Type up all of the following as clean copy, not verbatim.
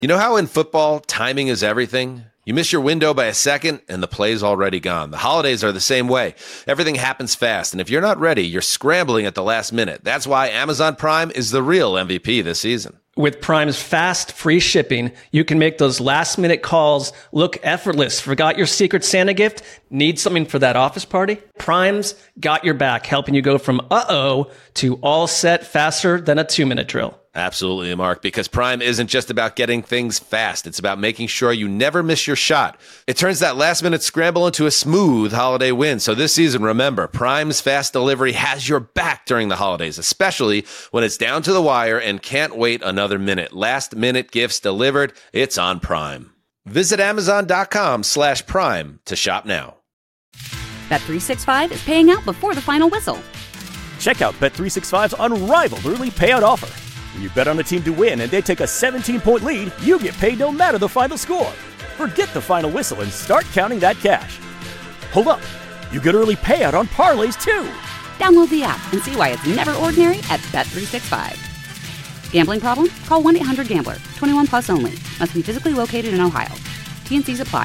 You know how in football, timing is everything? You miss your window by a second, and the play's already gone. The holidays are the same way. Everything happens fast, and if you're not ready, you're scrambling at the last minute. That's why Amazon Prime is the real MVP this season. With Prime's fast, free shipping, you can make those last-minute calls look effortless. Forgot your Secret Santa gift? Need something for that office party? Prime's got your back, helping you go from uh-oh to all set faster than a 2-minute drill. Absolutely, Mark, because Prime isn't just about getting things fast. It's about making sure you never miss your shot. It turns that last-minute scramble into a smooth holiday win. So this season, remember, Prime's fast delivery has your back during the holidays, especially when it's down to the wire and can't wait another minute. Last-minute gifts delivered. It's on Prime. Visit Amazon.com/Prime to shop now. Bet365 is paying out before the final whistle. Check out Bet365's unrivaled early payout offer. When you bet on a team to win and they take a 17-point lead, you get paid no matter the final score. Forget the final whistle and start counting that cash. Hold up. You get early payout on parlays, too. Download the app and see why it's never ordinary at Bet365. Gambling problem? Call 1-800-GAMBLER. 21 plus only. Must be physically located in Ohio. T&Cs apply.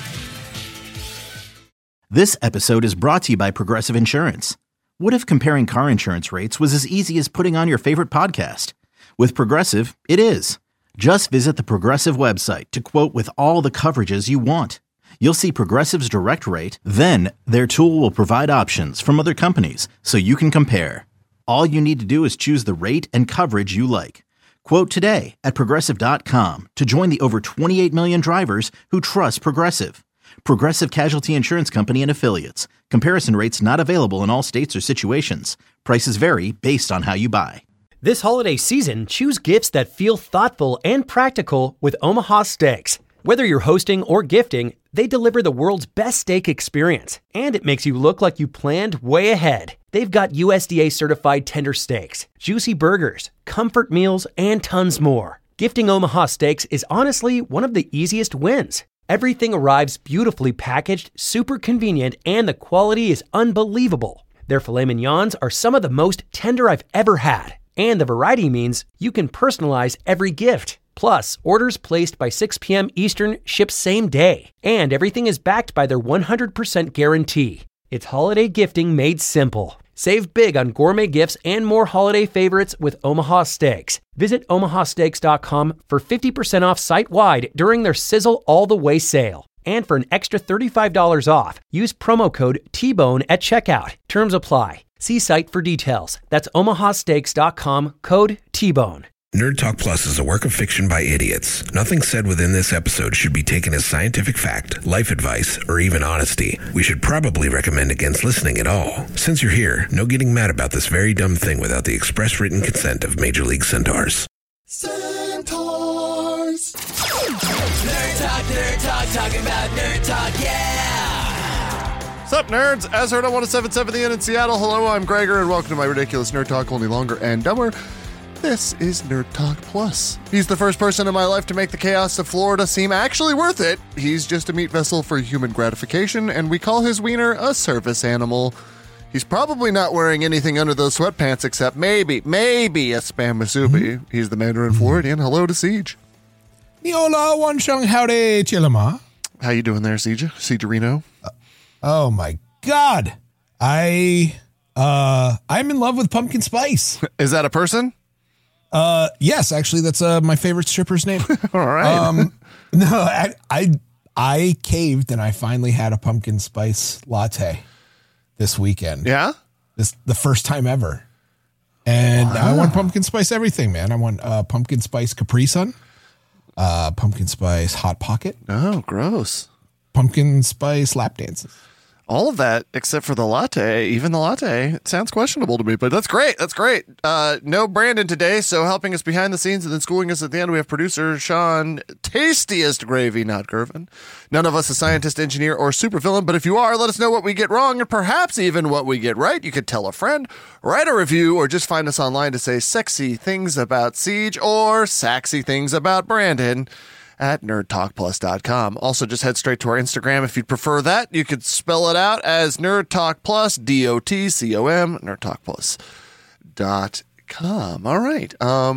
This episode is brought to you by Progressive Insurance. What if comparing car insurance rates was as easy as putting on your favorite podcast? With Progressive, it is. Just visit the Progressive website to quote with all the coverages you want. You'll see Progressive's direct rate, then their tool will provide options from other companies so you can compare. All you need to do is choose the rate and coverage you like. Quote today at Progressive.com to join the over 28 million drivers who trust Progressive. Progressive Casualty Insurance Company and Affiliates. Comparison rates not available in all states or situations. Prices vary based on how you buy. This holiday season, choose gifts that feel thoughtful and practical with Omaha Steaks. Whether you're hosting or gifting, they deliver the world's best steak experience, and it makes you look like you planned way ahead. They've got USDA certified tender steaks, juicy burgers, comfort meals, and tons more. Gifting Omaha Steaks is honestly one of the easiest wins. Everything arrives beautifully packaged, super convenient, and the quality is unbelievable. Their filet mignons are some of the most tender I've ever had. And the variety means you can personalize every gift. Plus, orders placed by 6 p.m. Eastern ship same day. And everything is backed by their 100% guarantee. It's holiday gifting made simple. Save big on gourmet gifts and more holiday favorites with Omaha Steaks. Visit omahasteaks.com for 50% off site-wide during their Sizzle All the Way sale. And for an extra $35 off, use promo code TBONE at checkout. Terms apply. See site for details. That's omahasteaks.com, code TBONE. Nerd Talk Plus is a work of fiction by idiots. Nothing said within this episode should be taken as scientific fact, life advice, or even honesty. We should probably recommend against listening at all. Since you're here, no getting mad about this very dumb thing without the express written consent of Major League Centaurs. Centaurs! Nerd Talk, talking about Nerd Talk, yeah! What's up, nerds? As heard on 107.7 The Inn in Seattle. Hello, I'm Gregor, and welcome to my ridiculous Nerd Talk, only longer and dumber. This is Nerd Talk Plus. He's the first person in my life to make the chaos of Florida seem actually worth it. He's just a meat vessel for human gratification, and we call his wiener a service animal. He's probably not wearing anything under those sweatpants except maybe a Spam Masubi. He's the Mandarin Floridian. Hello to Siege. Niola Wansheng Howdy Chilama. How you doing there, Siege? Siege Reno? Oh my God. I'm in love with pumpkin spice. Is that a person? Yes, actually, that's my favorite stripper's name. All right. No, I caved and I finally had a pumpkin spice latte this weekend. Yeah? This the first time ever. And I want pumpkin spice everything, man. I want pumpkin spice Capri Sun, pumpkin spice Hot Pocket. Oh, gross. Pumpkin spice lap dances. All of that except for the latte. Even the latte. It sounds questionable to me, but that's great. That's great. No Brandon today, so helping us behind the scenes and then schooling us at the end, we have producer Sean, tastiest gravy, not Gervin. None of us a scientist, engineer, or supervillain, but if you are, let us know what we get wrong and perhaps even what we get right. You could tell a friend, write a review, or just find us online to say sexy things about Siege or saxy things about Brandon at nerdtalkplus.com. Also, just head straight to our Instagram if you'd prefer that. You could spell it out as nerdtalkplus, DOTCOM, nerdtalkplus.com. All right.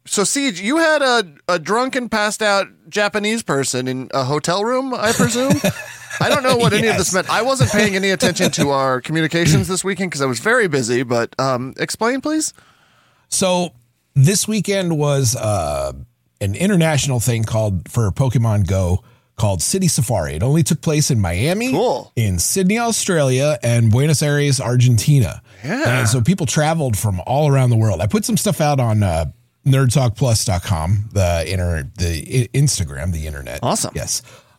So, Siege, you had a drunken, passed out Japanese person in a hotel room, I presume? I don't know what any of this meant. I wasn't paying any attention to our communications this weekend because I was very busy, but explain, please. So this weekend was an international thing for Pokemon Go called City Safari. It only took place in Miami, in Sydney, Australia, and Buenos Aires, Argentina. Yeah. And so people traveled from all around the world. I put some stuff out on nerdtalkplus.com, the Instagram, the internet. Awesome. Yes.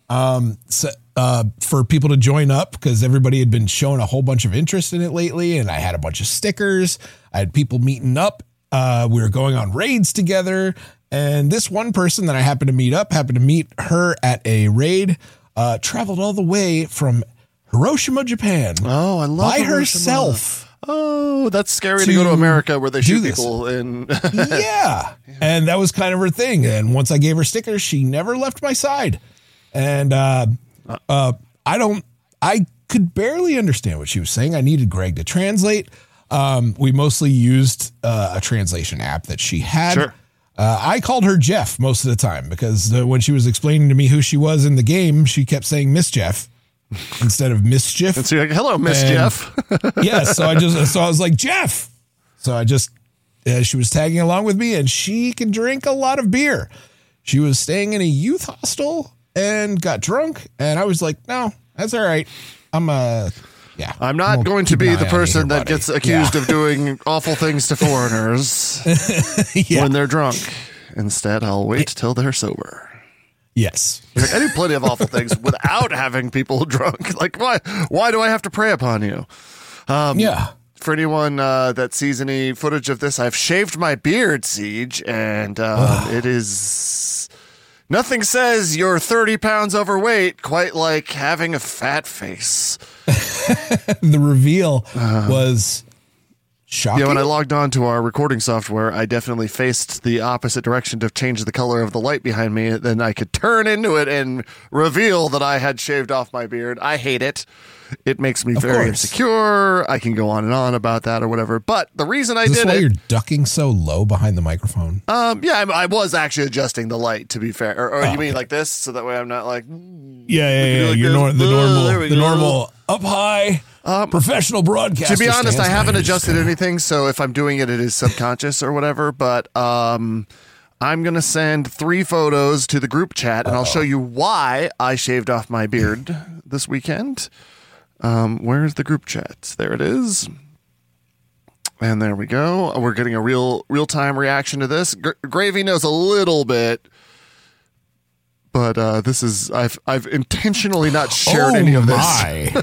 For people to join up because everybody had been showing a whole bunch of interest in it lately. And I had a bunch of stickers. I had people meeting up. We were going on raids together. And this one person that I happened to meet her at a raid, traveled all the way from Hiroshima, Japan. Oh, I love by Hiroshima. Herself. Oh, that's scary to go to America where they shoot people. Yeah. And that was kind of her thing. And once I gave her stickers, she never left my side. And I could barely understand what she was saying. I needed Greg to translate. We mostly used a translation app that she had. Sure. I called her Jeff most of the time because when she was explaining to me who she was in the game, she kept saying Miss Jeff instead of Mischief. And so you're like, hello, Miss Jeff. Yes. So I was like, Jeff. So she was tagging along with me and she can drink a lot of beer. She was staying in a youth hostel and got drunk. And I was like, no, that's all right. I'm not going to be the person that gets accused of doing awful things to foreigners when they're drunk. Instead, I'll wait till they're sober. Yes. Like, I do plenty of awful things without having people drunk. Like, why do I have to prey upon you? For anyone that sees any footage of this, I've shaved my beard, Siege, and it is... Nothing says you're 30 pounds overweight quite like having a fat face. The reveal was shocking. Yeah, when I logged on to our recording software, I definitely faced the opposite direction to change the color of the light behind me. Then I could turn into it and reveal that I had shaved off my beard. I hate it. It makes me very insecure. I can go on and on about that or whatever. But the reason I did it... Is this why you're ducking so low behind the microphone? Yeah, I was actually adjusting the light, to be fair. Or you mean like this? So that way I'm not like... Yeah. Like the normal up high professional broadcaster. To be honest, I haven't adjusted anything. So if I'm doing it, it is subconscious or whatever. But I'm going to send 3 photos to the group chat, and I'll show you why I shaved off my beard this weekend. Where's the group chat? There it is. And there we go. We're getting a real-time reaction to this. Gravy knows a little bit, but this is I've intentionally not shared any of this.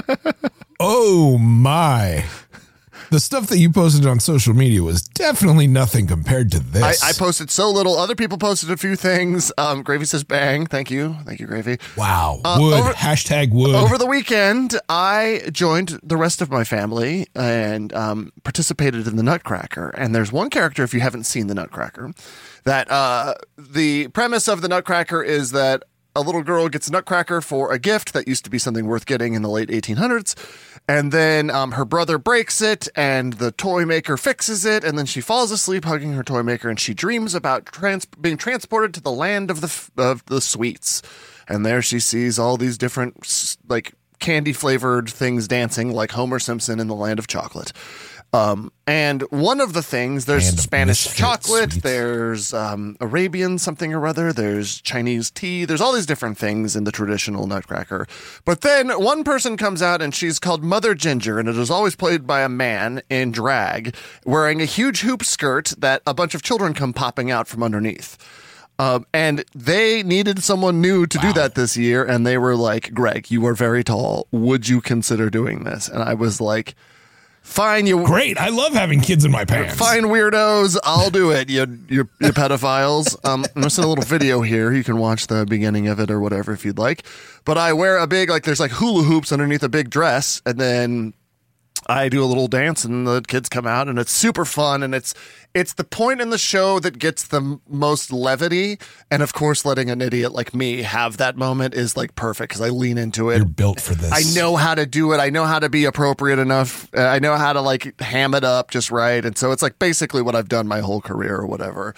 Oh my. The stuff that you posted on social media was definitely nothing compared to this. I posted so little. Other people posted a few things. Gravy says bang. Thank you, Gravy. Wow. Wood. Hashtag wood. Over the weekend, I joined the rest of my family and participated in the Nutcracker. And there's one character, if you haven't seen the Nutcracker, that the premise of the Nutcracker is that a little girl gets a nutcracker for a gift that used to be something worth getting in the late 1800s. And then her brother breaks it and the toy maker fixes it. And then she falls asleep hugging her toy maker and she dreams about being transported to the land of the sweets. And there she sees all these different like candy flavored things dancing like Homer Simpson in the land of chocolate. And one of the things, there's Spanish chocolate, sweets. There's Arabian something or other, there's Chinese tea, there's all these different things in the traditional Nutcracker. But then one person comes out and she's called Mother Ginger, and it is always played by a man in drag wearing a huge hoop skirt that a bunch of children come popping out from underneath. And they needed someone new to do that this year, and they were like, Greg, you are very tall. Would you consider doing this? And I was like... Fine, great. I love having kids in my pants. Fine, weirdos. I'll do it. You pedophiles. I'm gonna send a little video here. You can watch the beginning of it or whatever if you'd like. But I wear a big there's hula hoops underneath a big dress, and then I do a little dance, and the kids come out, and it's super fun, and it's the point in the show that gets the most levity, and of course, letting an idiot like me have that moment is like perfect because I lean into it. You're built for this. I know how to do it. I know how to be appropriate enough. I know how to like ham it up just right, and so it's like basically what I've done my whole career or whatever.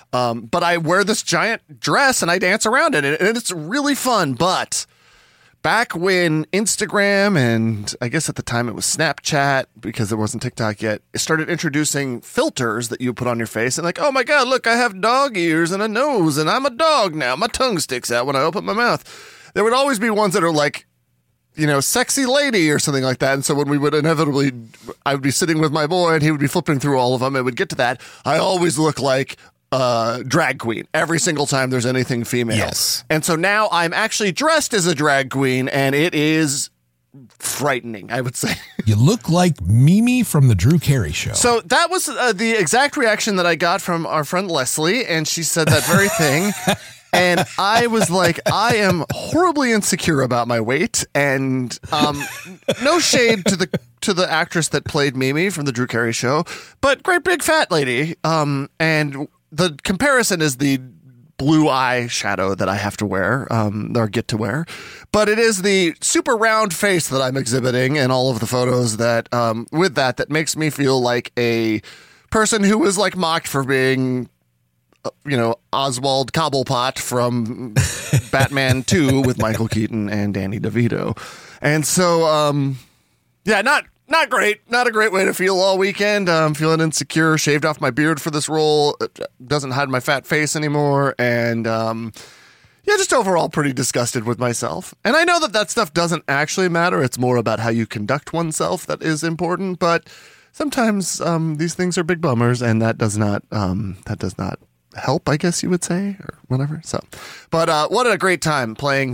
But I wear this giant dress and I dance around in it, and it's really fun. But back when Instagram, and I guess at the time it was Snapchat because it wasn't TikTok yet, it started introducing filters that you put on your face, and like, oh my God, look, I have dog ears and a nose and I'm a dog now. My tongue sticks out when I open my mouth. There would always be ones that are like, sexy lady or something like that. And so when we would inevitably, I would be sitting with my boy and he would be flipping through all of them. It would get to that. I always look like drag queen every single time there's anything female. Yes. And so now I'm actually dressed as a drag queen, and it is frightening, I would say. You look like Mimi from the Drew Carey Show. So that was the exact reaction that I got from our friend Leslie, and she said that very thing. And I was like, I am horribly insecure about my weight, and no shade to the actress that played Mimi from the Drew Carey Show, but great big fat lady. And the comparison is the blue eye shadow that I have to wear, or get to wear. But it is the super round face that I'm exhibiting in all of the photos that, with that makes me feel like a person who was like mocked for being, Oswald Cobblepot from Batman 2 with Michael Keaton and Danny DeVito. And so, not great. Not a great way to feel all weekend. I'm feeling insecure, shaved off my beard for this role. It doesn't hide my fat face anymore. And, just overall pretty disgusted with myself. And I know that stuff doesn't actually matter. It's more about how you conduct oneself that is important. But sometimes these things are big bummers, and that does not help, I guess you would say, or whatever. So, but what a great time playing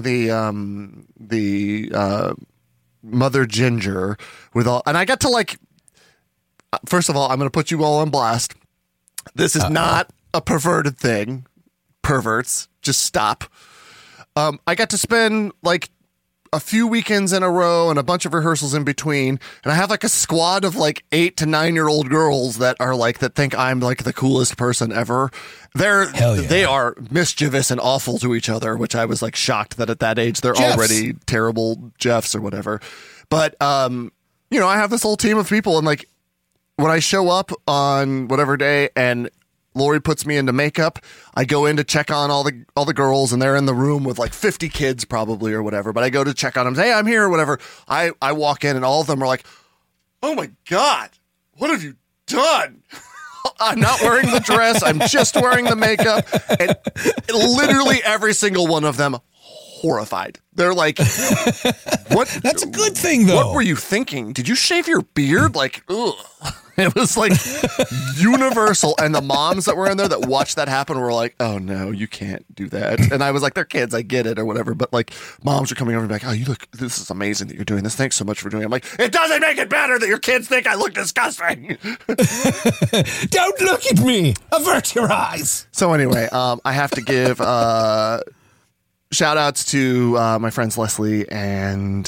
the Mother Ginger with all, and I got to first of all, I'm going to put you all on blast. This is not a perverted thing. Perverts, just stop. I got to spend a few weekends in a row and a bunch of rehearsals in between, and I have a squad of 8 to 9 year old girls that are that think I'm the coolest person ever. They are mischievous and awful to each other, which I was shocked that at that age they're Jeffs. already terrible Jeffs or whatever. But I have this whole team of people, and when I show up on whatever day and Lori puts me into makeup, I go in to check on all the girls, and they're in the room with 50 kids probably or whatever. But I go to check on them, say, hey, I'm here or whatever. I walk in, and all of them are like, oh my God, what have you done? I'm not wearing the dress. I'm just wearing the makeup. And literally every single one of them horrified. They're like, what? That's a good thing, though. What were you thinking? Did you shave your beard? Ugh. It was universal. And the moms that were in there that watched that happen were like, oh no, you can't do that. And I was like, they're kids, I get it or whatever. But moms are coming over and be like, oh, you look, this is amazing that you're doing this. Thanks so much for doing it. I'm like, it doesn't make it better that your kids think I look disgusting. Don't look at me. Avert your eyes. So anyway, I have to give shout outs to my friends Leslie and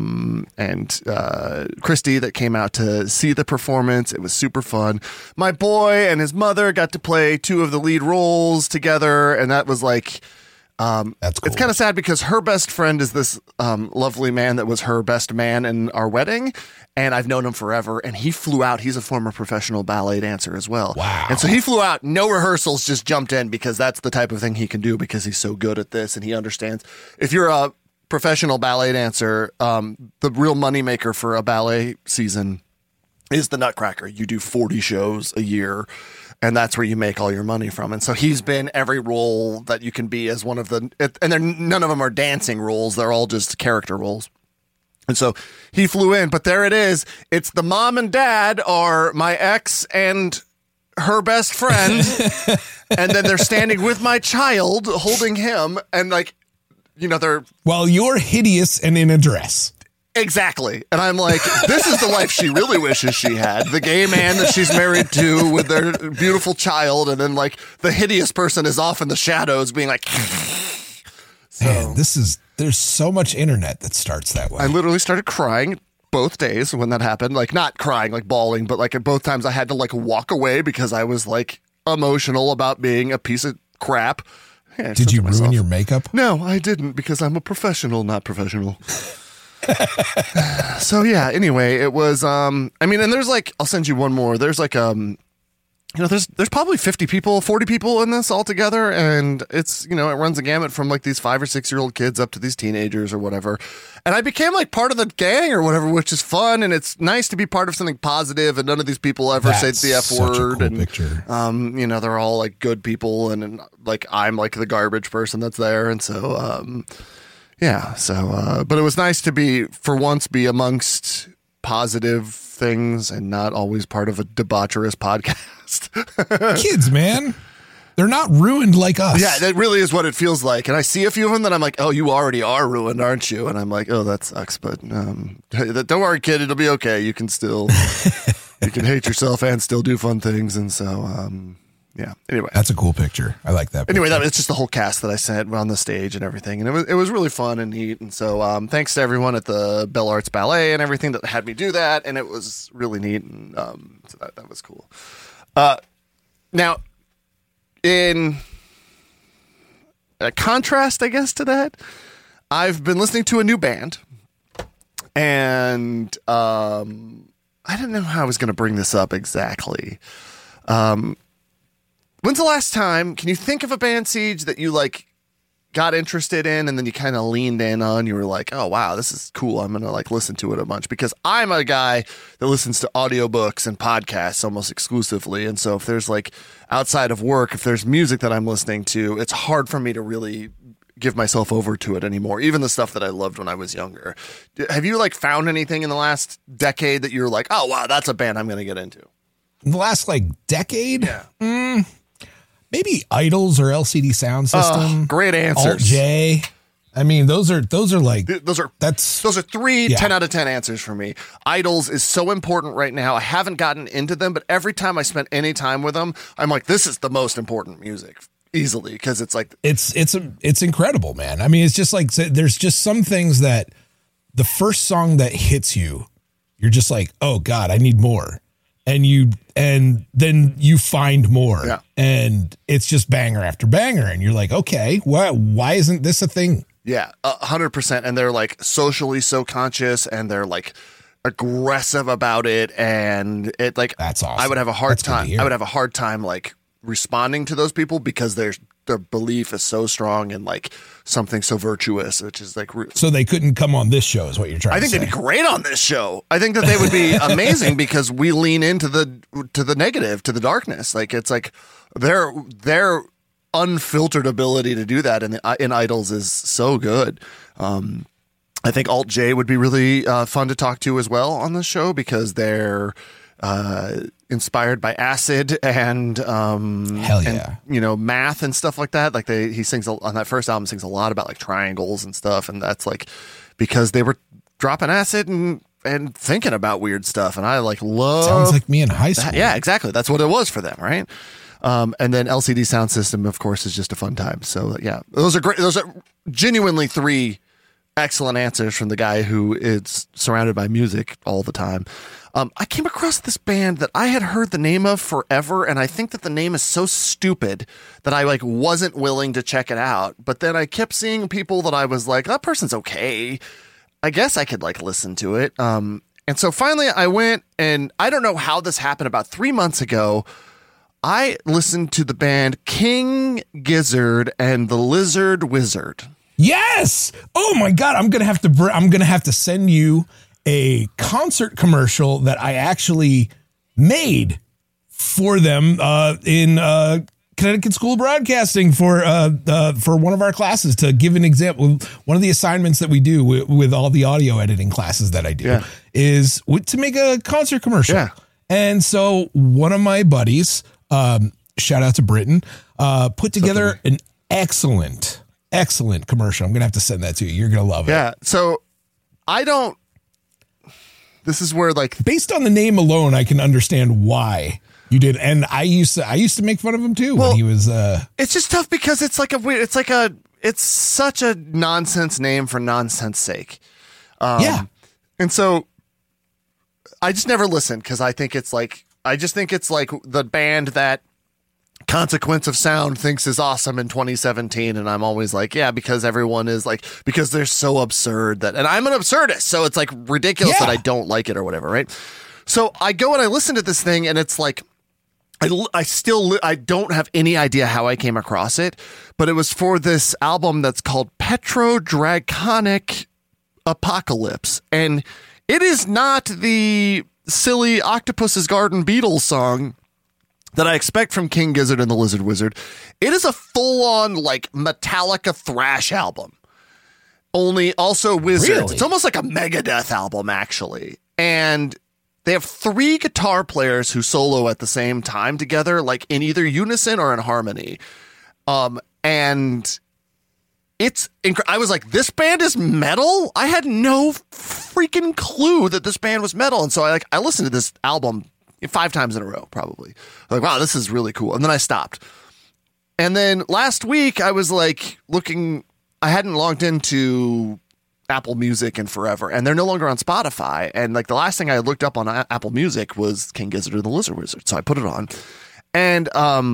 Christy that came out to see the performance. It was super fun. My boy and his mother got to play 2 of the lead roles together, and that was that's cool. It's kind of sad because her best friend is this lovely man that was her best man in our wedding, and I've known him forever, and he flew out. He's a former professional ballet dancer as well. Wow. And so he flew out, no rehearsals, just jumped in because that's the type of thing he can do because he's so good at this and he understands. If you're a professional ballet dancer, the real moneymaker for a ballet season is the Nutcracker. You do 40 shows a year, and that's where you make all your money from. And so he's been every role that you can be as one of the, and none of them are dancing roles. They're all just character roles. And so he flew in, but there it is. It's the mom and dad are my ex and her best friend. And then they're standing with my child holding him. And they're. Well, you're hideous and in a dress. Exactly. And I'm like, this is the life she really wishes she had. The gay man that she's married to with their beautiful child. And then the hideous person is off in the shadows being like. So, man, there's so much internet that starts that way. I literally started crying both days when that happened. Not crying, bawling, but at both times I had to walk away because I was emotional about being a piece of crap. Yeah, did you ruin your makeup? No, I didn't because I'm a professional, not professional. So yeah, anyway, it was, and there's I'll send you one more. There's there's probably 50 people, 40 people in this altogether. And it's, it runs a gamut from like these 5 or 6 year old kids up to these teenagers or whatever. And I became like part of the gang or whatever, which is fun. And it's nice to be part of something positive. And none of these people ever say the F word. Cool picture. They're all like good people. And like, I'm like the garbage person that's there. And so, but it was nice to be amongst positive things and not always part of a debaucherous podcast. Kids, man, they're not ruined like us. Yeah, that really is what it feels like. And I see a few of them that I'm like, oh, you already are ruined, aren't you? And I'm like, oh, that sucks. But don't worry, kid, it'll be okay. You can still you can hate yourself and still do fun things. And so anyway, that's a cool picture. I like that picture. Anyway, it's just the whole cast that I sent on the stage and everything, and it was really fun and neat. And so thanks to everyone at the Bell Arts Ballet and everything that had me do that, and it was really neat. And so that was cool. Now, in a contrast, I guess, to that, I've been listening to a new band, and I didn't know how I was going to bring this up exactly. When's the last time, can you think of a band, Siege, that you like got interested in and then you kind of leaned in on? You were like, oh, wow, this is cool. I'm going to like listen to it a bunch, because I'm a guy that listens to audiobooks and podcasts almost exclusively. And so if there's like outside of work, if there's music that I'm listening to, it's hard for me to really give myself over to it anymore. Even the stuff that I loved when I was younger. Have you like found anything in the last decade that you're like, oh, wow, that's a band I'm going to get into? In the last like decade? Yeah. Maybe Idols or LCD Sound System. Great answers. Alt J. I mean, those are three 10 out of 10 answers for me. Idols is so important right now. I haven't gotten into them, but every time I spent any time with them, I'm like, this is the most important music easily, because it's like it's incredible, man. I mean, it's just like there's just some things that the first song that hits you, you're just like, oh God, I need more. And then you find more, and it's just banger after banger. And you're like, okay, why isn't this a thing? Yeah, 100%. And they're like socially so conscious, and they're like aggressive about it. And it like, that's awesome. I would have a hard time like responding to those people, because their belief is so strong and like something so virtuous, which is like, so they couldn't come on this show is what you're trying to say. I think they'd be great on this show. I think that they would be amazing, because we lean into the negative, to the darkness. Like, it's like their unfiltered ability to do that in Idols is so good. I think Alt J would be really fun to talk to as well on this show, because they're inspired by acid and hell yeah, and, math and stuff like that. Like he sings on that first album, sings a lot about like triangles and stuff, and that's like because they were dropping acid and thinking about weird stuff. And I like love. Sounds like me in high school. Yeah, exactly. That's what it was for them, right? And then LCD Sound System, of course, is just a fun time. So yeah, those are great. Those are genuinely three excellent answers from the guy who is surrounded by music all the time. I came across this band that I had heard the name of forever, and I think that the name is so stupid that I like wasn't willing to check it out. But then I kept seeing people that I was like, that person's okay. I guess I could like listen to it. And so finally I went, and I don't know how this happened. About 3 months ago, I listened to the band King Gizzard and the Lizard Wizard. Yes. Oh my God. I'm going to have to send you a concert commercial that I actually made for them in Connecticut School of Broadcasting for one of our classes, to give an example. One of the assignments that we do with all the audio editing classes that I do is to make a concert commercial. Yeah. And so one of my buddies, shout out to Britton, put together an excellent commercial. I'm going to have to send that to you. You're going to love it. Yeah. So this is where like, based on the name alone, I can understand why you did. And I used to make fun of him too when he was, it's just tough because it's like it's such a nonsense name for nonsense sake. Yeah. And so I just never listened, because I just think it's like the band that Consequence of Sound thinks is awesome in 2017, and I'm always like, yeah, because everyone is like, because they're so absurd that, and I'm an absurdist, so it's like ridiculous that I don't like it or whatever, right? So I go and I listen to this thing, and it's like I don't have any idea how I came across it, but it was for this album that's called Petrodragonic Apocalypse. And it is not the silly Octopus's Garden Beatles song that I expect from King Gizzard and the Lizard Wizard. It is a full-on, like, Metallica thrash album. Only also wizards. Really? It's almost like a Megadeth album, actually. And they have 3 guitar players who solo at the same time together, like in either unison or in harmony. And it's I was like, this band is metal? I had no freaking clue that this band was metal. And so I listened to this album 5 times in a row, probably. Like, wow, this is really cool. And then I stopped. And then last week I was like looking, I hadn't logged into Apple Music in forever, and they're no longer on Spotify. And like the last thing I looked up on Apple Music was King Gizzard and the Lizard Wizard. So I put it on. And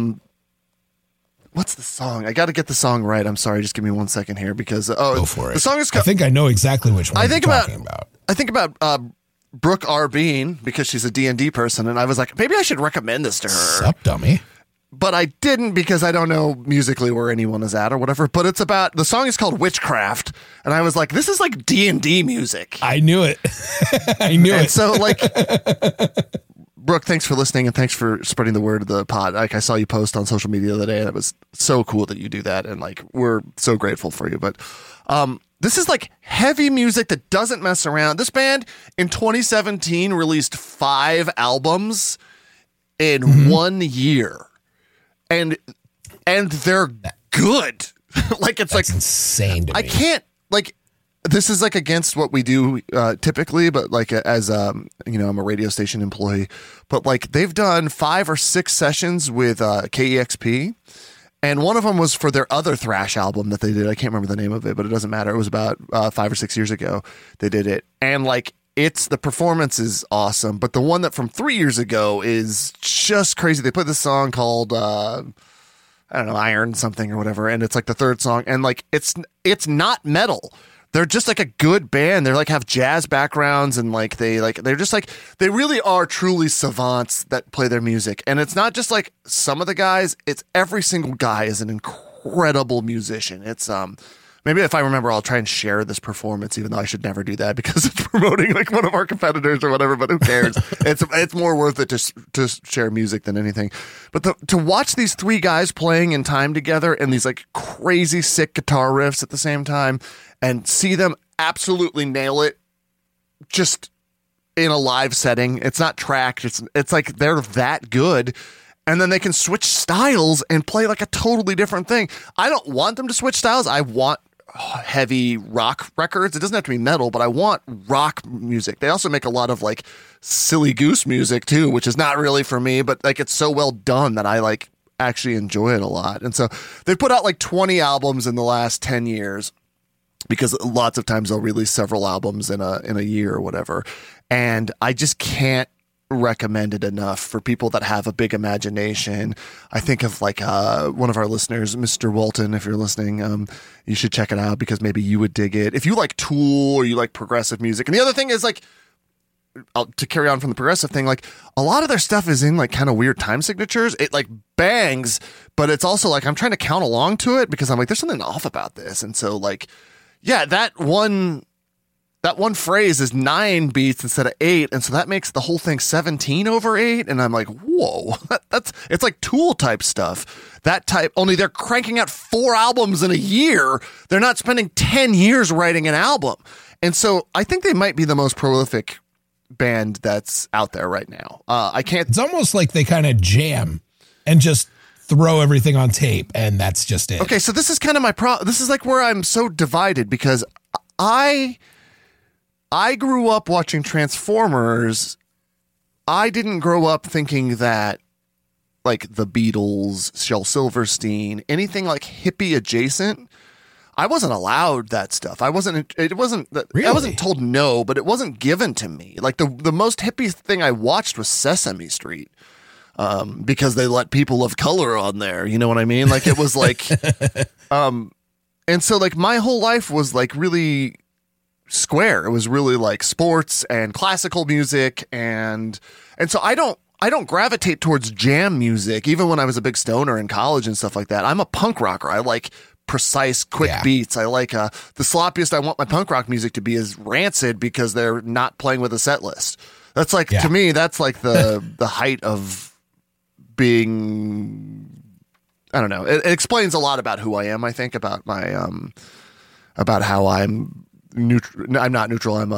what's the song? I got to get the song right. I'm sorry. Just give me 1 second here because go for it. The song is. I think I know exactly which one you're talking about. I think about Brooke R. Bean because she's a D&D person, and I was like, maybe I should recommend this to her. Sup, dummy. But I didn't because I don't know musically where anyone is at or whatever. But it's about, the song is called Witchcraft, and I was like, this is like D&D music. I knew it. I knew it. So like, Brooke, thanks for listening and thanks for spreading the word of the pod. Like I saw you post on social media the other day, and it was so cool that you do that, and like we're so grateful for you. But this is like heavy music that doesn't mess around. This band in 2017 released 5 albums in 1 year. And they're good. Like it's That's like insane to me. I can't, like, this is like against what we do typically, but like as I'm a radio station employee, but like they've done 5 or 6 sessions with KEXP, and one of them was for their other thrash album that they did. I can't remember the name of it, but it doesn't matter. It was about 5 or 6 years ago they did it, and like the performance is awesome, but the one that from 3 years ago is just crazy. They put this song called I don't know, Iron something or whatever, and it's like the 3rd song, and like it's not metal. They're just like a good band. They're like have jazz backgrounds, and like they're just like, they really are truly savants that play their music. And it's not just like some of the guys, it's every single guy is an incredible musician. It's maybe if I remember, I'll try and share this performance, even though I should never do that because it's promoting like one of our competitors or whatever, but who cares? It's more worth it to share music than anything. But to watch these 3 guys playing in time together and these like crazy sick guitar riffs at the same time and see them absolutely nail it just in a live setting. It's not tracked. It's like they're that good. And then they can switch styles and play like a totally different thing. I don't want them to switch styles. I want heavy rock records. It doesn't have to be metal, but I want rock music. They also make a lot of like silly goose music too, which is not really for me, but like it's so well done that I like actually enjoy it a lot. And so they put out like 20 albums in the last 10 years because lots of times they'll release several albums in a year or whatever. And I just can't recommend it enough for people that have a big imagination. I think of like one of our listeners, Mr. Walton, if you're listening, you should check it out because maybe you would dig it. If you like Tool or you like progressive music. And the other thing is like, to carry on from the progressive thing, like a lot of their stuff is in like kind of weird time signatures. It like bangs, but it's also like I'm trying to count along to it because I'm like, there's something off about this. And so like, yeah, that one phrase is 9 beats instead of 8, and so that makes the whole thing 17 over 8. And I'm like, whoa, it's like Tool type stuff. That type, only they're cranking out 4 albums in a year. They're not spending 10 years writing an album, and so I think they might be the most prolific band that's out there right now. I can't. It's almost like they kind of jam and just throw everything on tape, and that's just it. Okay, so this is kind of my problem. This is like where I'm so divided because I grew up watching Transformers. I didn't grow up thinking that like the Beatles, Shel Silverstein, anything like hippie adjacent. I wasn't allowed that stuff. I wasn't told no, but it wasn't given to me. Like the most hippie thing I watched was Sesame Street. Because they let people of color on there. You know what I mean? Like it was like, and so like my whole life was like really square. It was really like sports and classical music. And so I don't don't gravitate towards jam music, even when I was a big stoner in college and stuff like that. I'm a punk rocker. I like precise, quick beats. I like the sloppiest I want my punk rock music to be is Rancid because they're not playing with a set list. That's like, to me, that's like the height of being, I don't know. It explains a lot about who I am, I think, about my, about how I'm neutral. I'm not neutral. I'm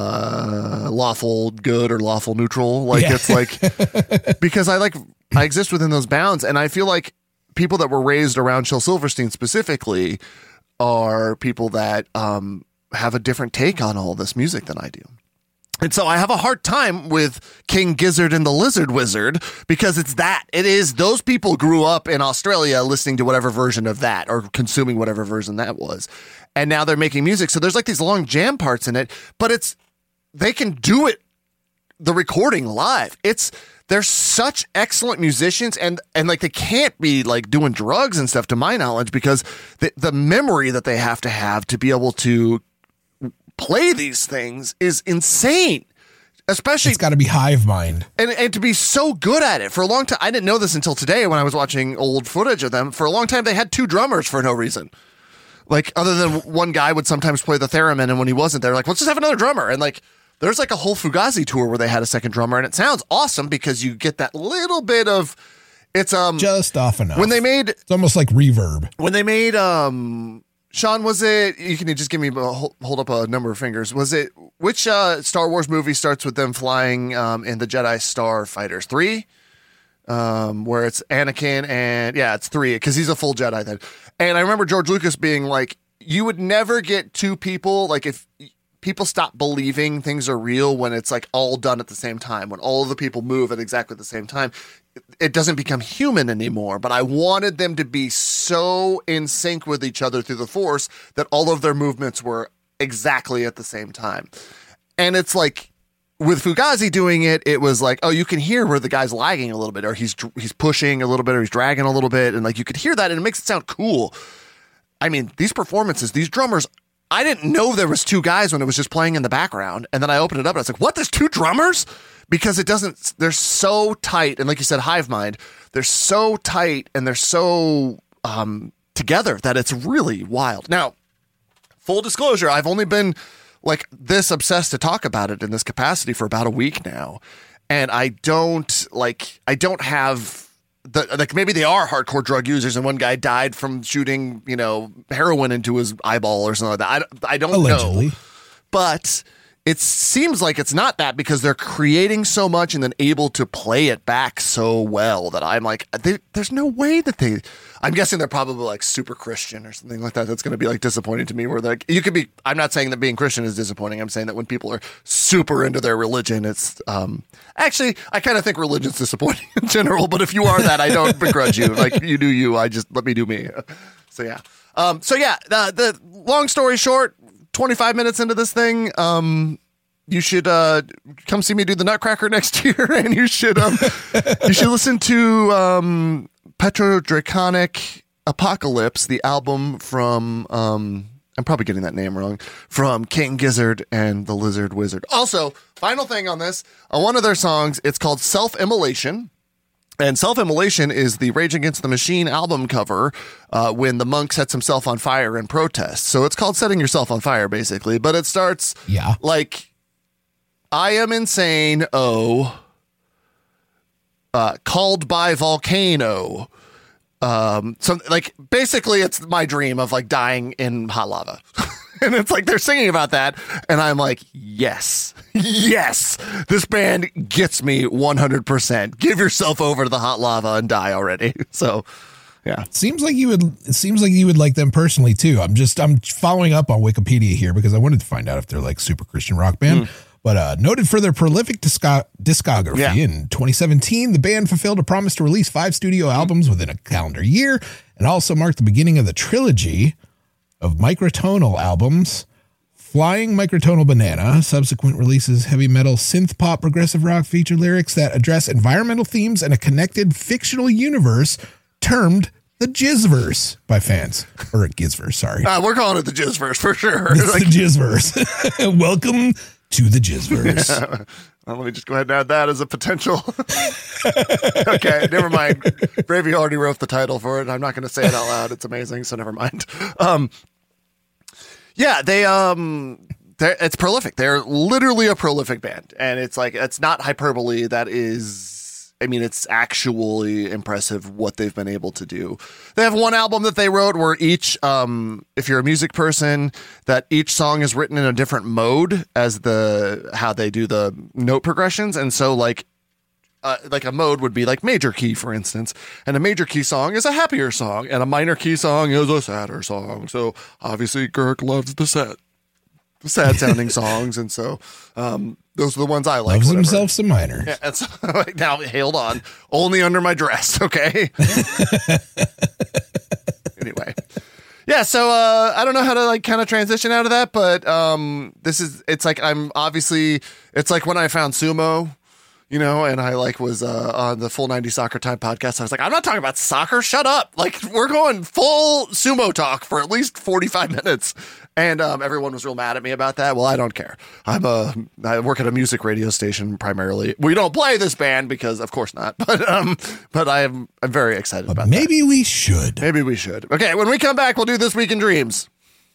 lawful good or lawful neutral. Like, it's like, because I exist within those bounds. And I feel like people that were raised around Shel Silverstein specifically are people that have a different take on all this music than I do. And so I have a hard time with King Gizzard and the Lizard Wizard because it is those people grew up in Australia listening to whatever version of that or consuming whatever version that was. And now they're making music. So there's like these long jam parts in it, but they can do it, the recording live. They're such excellent musicians and like they can't be like doing drugs and stuff to my knowledge because the memory that they have to be able to play these things is insane. Especially it's got to be hive mind and to be so good at it for a long time. I didn't know this until today when I was watching old footage of them. For a long time, they had 2 drummers for no reason. Like other than one guy would sometimes play the theremin. And when he wasn't there, like, let's just have another drummer. And like, there's like a whole Fugazi tour where they had a second drummer and it sounds awesome because you get that little bit of it's, just off enough. When they made, it's almost like reverb. When they made, Sean, was it, you can just give me, hold up a number of fingers. Was it, which Star Wars movie starts with them flying in the Jedi Starfighters? 3? Where it's Anakin and, it's 3 because he's a full Jedi then. And I remember George Lucas being like, you would never get 2 people, like if people stop believing things are real when it's like all done at the same time, when all of the people move at exactly the same time, it doesn't become human anymore. But I wanted them to be so in sync with each other through the Force that all of their movements were exactly at the same time. And it's like with Fugazi doing it, it was like, oh, you can hear where the guy's lagging a little bit, or he's pushing a little bit, or he's dragging a little bit, and like you could hear that, and it makes it sound cool. I mean, these performances, these drummers, I didn't know there was 2 guys when it was just playing in the background. And then I opened it up and I was like, what? There's 2 drummers? Because they're so tight. And like you said, hive mind, they're so tight and they're so together that it's really wild. Now, full disclosure, I've only been like this obsessed to talk about it in this capacity for about a week now. And I don't have maybe they are hardcore drug users and one guy died from shooting, heroin into his eyeball or something like that. I don't Allegedly. know. But it seems like it's not that because they're creating so much and then able to play it back so well that I'm like, there's no way that I'm guessing they're probably like super Christian or something like that. That's going to be like disappointing to me where like you could be, I'm not saying that being Christian is disappointing. I'm saying that when people are super into their religion, it's, actually, I kind of think religion's disappointing in general, but if you are that, I don't begrudge you. Like you do you, let me do me. So yeah. The long story short, 25 minutes into this thing, you should come see me do the Nutcracker next year, and you should listen to Petrodraconic Apocalypse, the album from I'm probably getting that name wrong, from King Gizzard and the Lizard Wizard. Also, final thing on this, on one of their songs, it's called Self-Immolation. And Self-Immolation is the Rage Against the Machine album cover when the monk sets himself on fire in protest. So it's called Setting Yourself on Fire, basically. But it starts like, I am insane, called by volcano. So like, basically it's my dream of like dying in hot lava. And it's like they're singing about that, and I'm like, yes, this band gets me 100%. Give yourself over to the hot lava and die already. So, yeah, it seems like you would like them personally too. I'm following up on Wikipedia here because I wanted to find out if they're like super Christian rock band. But noted for their prolific discography, in 2017, the band fulfilled a promise to release 5 studio albums within a calendar year, and also marked the beginning of the trilogy of microtonal albums, Flying Microtonal Banana. Subsequent releases heavy metal, synth pop, progressive rock feature lyrics that address environmental themes and a connected fictional universe termed the Jizzverse by fans. Or Gizverse, sorry. We're calling it the Jizzverse for sure. It's the Jizzverse. Welcome to the Jizzverse. Well, let me just go ahead and add that as a potential. Okay, never mind. Gravy already wrote the title for it. I'm not going to say it out loud. It's amazing, so never mind. Yeah, it's prolific. They're literally a prolific band, and it's like, it's not hyperbole. That is, I mean, it's actually impressive what they've been able to do. They have one album that they wrote where each, if you're a music person, that each song is written in a different mode as how they do the note progressions. And so like a mode would be like major key, for instance, and a major key song is a happier song and a minor key song is a sadder song. So obviously Girk loves the sad sounding songs. And so, those are the ones I like. Loves himself some minor. Yeah, and so, now, hold on. Only under my dress, okay? Anyway. Yeah, so I don't know how to like kind of transition out of that, but it's like it's like when I found sumo, you know, and I like was on the Full 90 Soccer Time podcast. I was like, I'm not talking about soccer. Shut up. Like, we're going full sumo talk for at least 45 minutes. And everyone was real mad at me about that. Well, I don't care. I work at a music radio station primarily. We don't play this band because, of course not. But I'm very excited about that. Maybe we should. Maybe we should. Okay, when we come back, we'll do This Week in Dreams.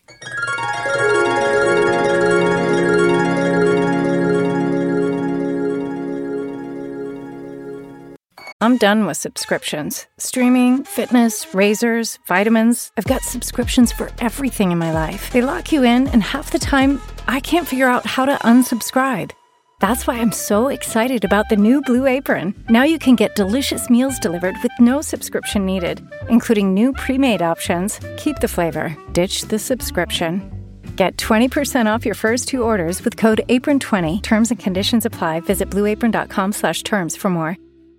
I'm done with subscriptions. Streaming, fitness, razors, vitamins. I've got subscriptions for everything in my life. They lock you in, and half the time, I can't figure out how to unsubscribe. That's why I'm so excited about the new Blue Apron. Now you can get delicious meals delivered with no subscription needed, including new pre-made options. Keep the flavor, ditch the subscription. Get 20% off your first 2 orders with code APRON20. Terms and conditions apply. Visit blueapron.com/terms for more.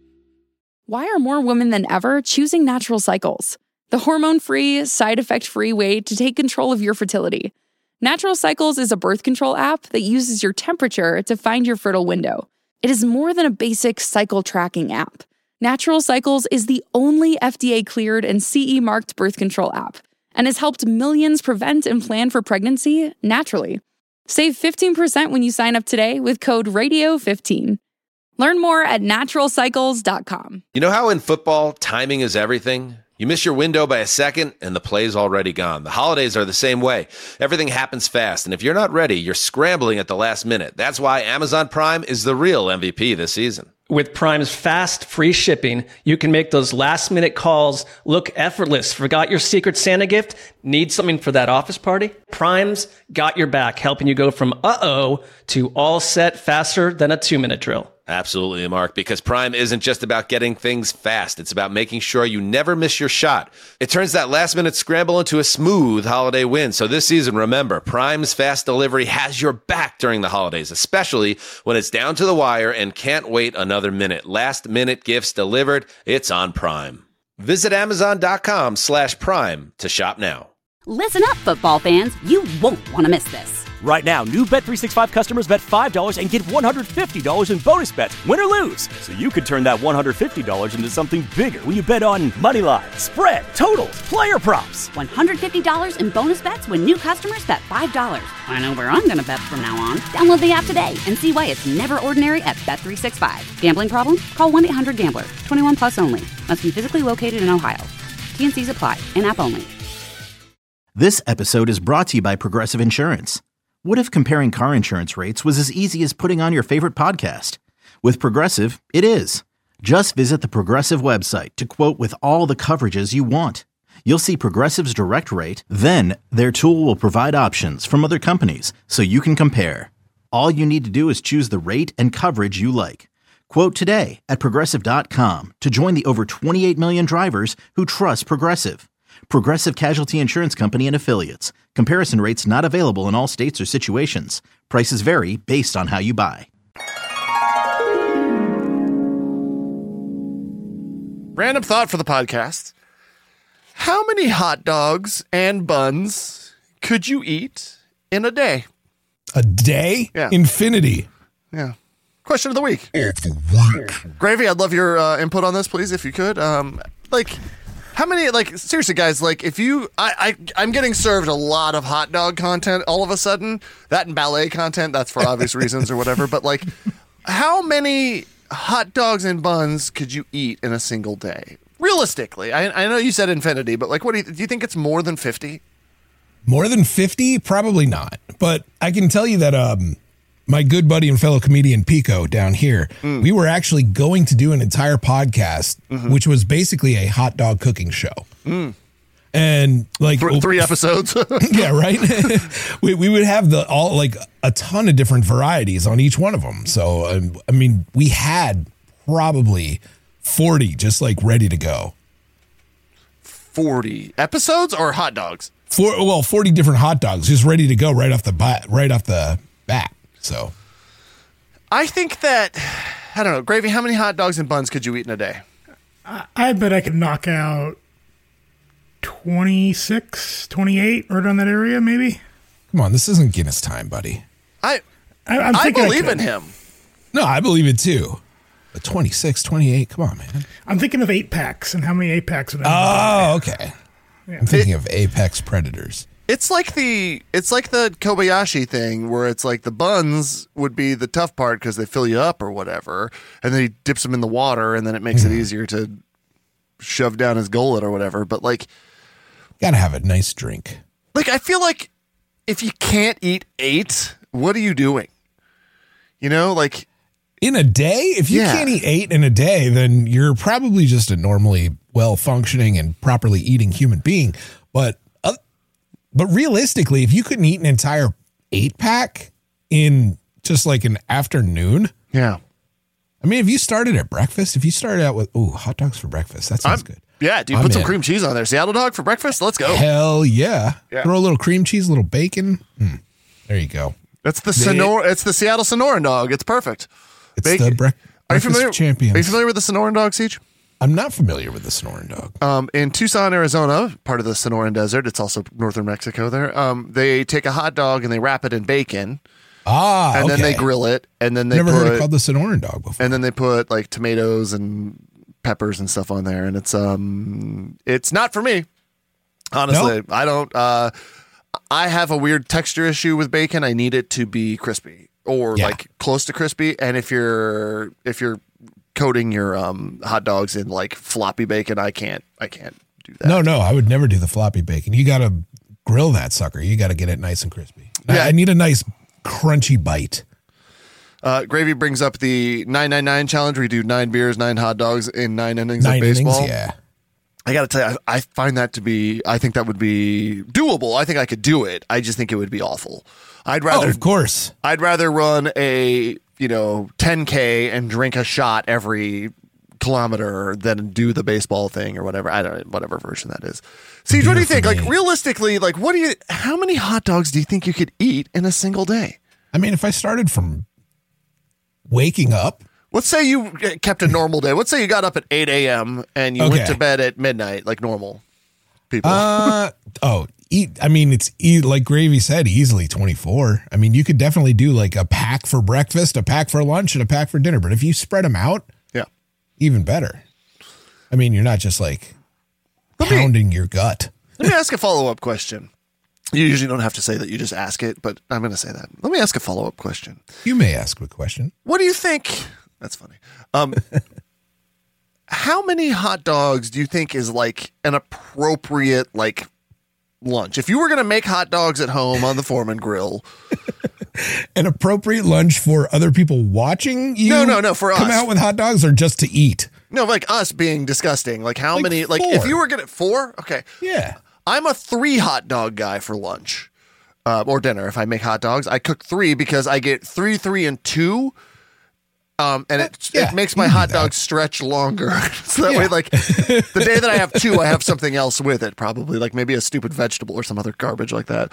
Why are more women than ever choosing Natural Cycles? The hormone-free, side-effect-free way to take control of your fertility. Natural Cycles is a birth control app that uses your temperature to find your fertile window. It is more than a basic cycle tracking app. Natural Cycles is the only FDA-cleared and CE-marked birth control app and has helped millions prevent and plan for pregnancy naturally. Save 15% when you sign up today with code RADIO15. Learn more at naturalcycles.com. You know how in football, timing is everything? You miss your window by a second, and the play's already gone. The holidays are the same way. Everything happens fast, and if you're not ready, you're scrambling at the last minute. That's why Amazon Prime is the real MVP this season. With Prime's fast, free shipping, you can make those last-minute calls look effortless. Forgot your Secret Santa gift? Need something for that office party? Prime's got your back, helping you go from uh-oh to all set faster than a 2-minute drill. Absolutely, Mark, because Prime isn't just about getting things fast. It's about making sure you never miss your shot. It turns that last-minute scramble into a smooth holiday win. So this season, remember, Prime's fast delivery has your back during the holidays, especially when it's down to the wire and can't wait another minute. Last-minute gifts delivered, it's on Prime. Visit Amazon.com/Prime to shop now. Listen up, football fans. You won't want to miss this. Right now, new Bet365 customers bet $5 and get $150 in bonus bets, win or lose. So you could turn that $150 into something bigger when you bet on money line, spread, totals, player props. $150 in bonus bets when new customers bet $5. I know where I'm going to bet from now on. Download the app today and see why it's never ordinary at Bet365. Gambling problem? Call 1-800-GAMBLER. 21 plus only. Must be physically located in Ohio. T&Cs apply. In-app only. This episode is brought to you by Progressive Insurance. What if comparing car insurance rates was as easy as putting on your favorite podcast? With Progressive, it is. Just visit the Progressive website to quote with all the coverages you want. You'll see Progressive's direct rate, then their tool will provide options from other companies so you can compare. All you need to do is choose the rate and coverage you like. Quote today at Progressive.com to join the over 28 million drivers who trust Progressive. Progressive Casualty Insurance Company and Affiliates. Comparison rates not available in all states or situations. Prices vary based on how you buy. Random thought for the podcast. How many hot dogs and buns could you eat in a day? A day? Yeah. Infinity. Yeah. Question of the week. Gravy, I'd love your input on this, please, if you could. How many, like, seriously, guys, like, if you, I'm getting served a lot of hot dog content all of a sudden. That and ballet content, that's for obvious reasons or whatever. But, like, how many hot dogs and buns could you eat in a single day? Realistically, I know you said infinity, but, like, what do you think it's more than 50? More than 50? Probably not. But I can tell you that my good buddy and fellow comedian Pico down here, we were actually going to do an entire podcast, which was basically a hot dog cooking show. And like 3 episodes. Yeah, right. we would have a ton of different varieties on each one of them. So, I mean, we had probably 40 just like ready to go. 40 episodes or hot dogs? 40 different hot dogs just ready to go right off the bat. So I think that, I don't know, Gravy, how many hot dogs and buns could you eat in a day? I bet I could knock out 26, 28, right on that area, maybe. Come on, this isn't Guinness time, buddy. I thinking believe in him. No, I believe it too. But 26, 28, come on, man. I'm thinking of 8-packs and how many 8-packs would I have? Oh, okay. Yeah. I'm thinking of Apex Predators. It's like the Kobayashi thing where it's like the buns would be the tough part because they fill you up or whatever, and then he dips them in the water, and then it makes it easier to shove down his gullet or whatever. But like, gotta have a nice drink. Like, I feel like if you can't eat 8, what are you doing? You know, like in a day. If you can't eat 8 in a day, then you're probably just a normally well functioning and properly eating human being. But realistically, if you couldn't eat an entire 8-pack in just like an afternoon. Yeah. I mean, if you started at breakfast, if you started out with, hot dogs for breakfast, that sounds good. Yeah, dude, put some cream cheese on there. Seattle dog for breakfast. Let's go. Hell yeah. Throw a little cream cheese, a little bacon. There you go. That's the It's the Seattle Sonoran dog. It's perfect. It's the breakfast champions. Are you familiar with the Sonoran dog, Siege? I'm not familiar with the Sonoran dog. In Tucson, Arizona, part of the Sonoran Desert, it's also northern Mexico there, they take a hot dog and they wrap it in bacon. And then they grill it, and then they never heard it called the Sonoran dog before. And then they put like tomatoes and peppers and stuff on there, and it's not for me. Honestly, no? I don't. I have a weird texture issue with bacon. I need it to be crispy or like close to crispy. And if you're coating your hot dogs in like floppy bacon, I can't do that. No, I would never do the floppy bacon. You got to grill that sucker. You got to get it nice and crispy. Yeah. I need a nice crunchy bite. Gravy brings up the 999 challenge where you do 9 beers, 9 hot dogs in 9 innings of baseball. Yeah. I got to tell you, I find that to be, I think that would be doable. I think I could do it. I just think it would be awful. I'd rather, of course, I'd rather run a, 10K and drink a shot every kilometer than do the baseball thing or whatever. I don't know, whatever version that is. Siege, what do you think? Like realistically, like how many hot dogs do you think you could eat in a single day? I mean, if I started from waking up, let's say you kept a normal day. Let's say you got up at 8 a.m. and you went to bed at midnight, like normal people. It's like Gravy said, easily 24. I mean, you could definitely do like a pack for breakfast, a pack for lunch, and a pack for dinner. But if you spread them out, even better. I mean, you're not just like pounding your gut. Let me ask a follow-up question. You usually don't have to say that, you just ask it, but I'm going to say that. Let me ask a follow-up question. You may ask a question. What do you think? That's funny. How many hot dogs do you think is like an appropriate like lunch? If you were going to make hot dogs at home on the Foreman grill, an appropriate lunch for other people watching you? No, for us. Come out with hot dogs or just to eat? No, like us being disgusting. Like how many? 4. Like if you were going to 4? Okay. Yeah. I'm a 3 hot dog guy for lunch or dinner. If I make hot dogs, I cook 3 because I get 3, 3, and 2. And it makes my hot dogs stretch longer. So that way, like the day that I have 2, I have something else with it, probably like maybe a stupid vegetable or some other garbage like that.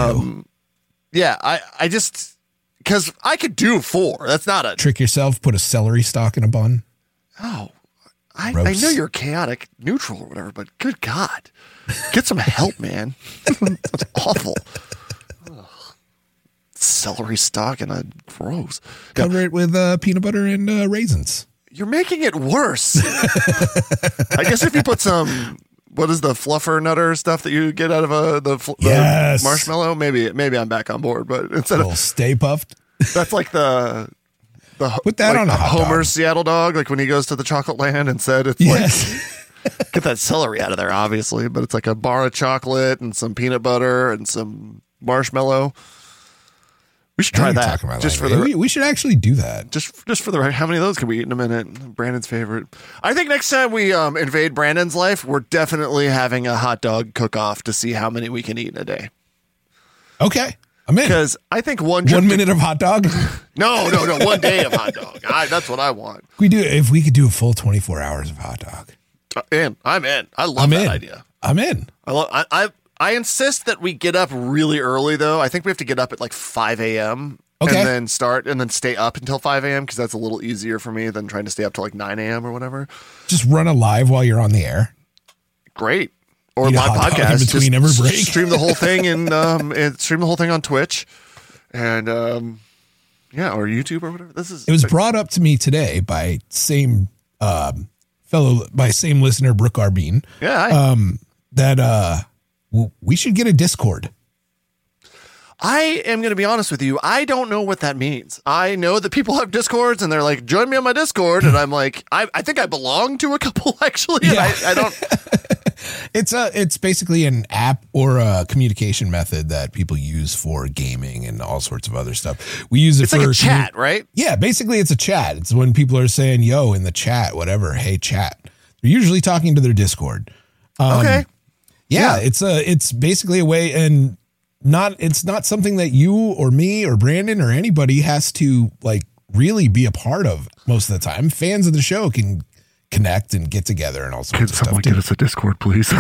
I just, because I could do 4. That's not a trick yourself. Put a celery stalk in a bun. Oh, I know you're chaotic neutral or whatever, but good God, get some help, man. That's awful. Celery stalk and a gross. Cover it with peanut butter and raisins. You're making it worse. I guess if you put some what is the fluffer nutter stuff that you get out of Yes. the marshmallow? Maybe I'm back on board, but instead of Stay Puffed. that's like the Put that on a hot dog. Homer's Seattle dog, like when he goes to the chocolate land and said it's like get that celery out of there, obviously, but it's like a bar of chocolate and some peanut butter and some marshmallow. We should try that. We should actually do that. Just for the how many of those can we eat in a minute? Brandon's favorite. I think next time we invade Brandon's life, we're definitely having a hot dog cook-off to see how many we can eat in a day. Okay. I'm in. Because I think 1 minute of hot dog. No. 1 day of hot dog. That's what I want. If we could do a full 24 hours of hot dog. I'm in. I love that idea. I'm in. I insist that we get up really early, though. I think we have to get up at like 5 a.m. Okay. And then start and then stay up until 5 a.m. because that's a little easier for me than trying to stay up till like 9 a.m. or whatever. Just run a live while you're on the air. Great. Or Eat a live hot dog podcast. in between every break. Stream the whole thing and stream the whole thing on Twitch. And or YouTube or whatever. It was brought up to me today by same listener Brooke Arbeen. Yeah. That we should get a Discord. I am going to be honest with you. I don't know what that means. I know that people have Discords and they're like, join me on my Discord. And I'm like, I think I belong to a couple actually. And Yeah. I don't. It's basically an app or a communication method that people use for gaming and all sorts of other stuff. We use it It's for like a chat, right? Yeah, basically it's a chat. It's when people are saying, yo, in the chat, whatever, hey, chat. They're usually talking to their Discord. Okay. Yeah, it's basically a way, and it's not something that you or me or Brandon or anybody has to like really be a part of most of the time. Fans of the show can connect and get together and all sorts of stuff. Can someone get us a Discord, please?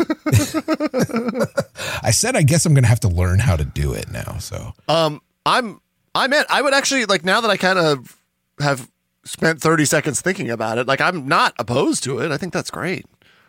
I said, I guess I'm going to have to learn how to do it now. So, I'm in. I would actually like, now that I kind of have spent 30 seconds thinking about it, like I'm not opposed to it. I think that's great.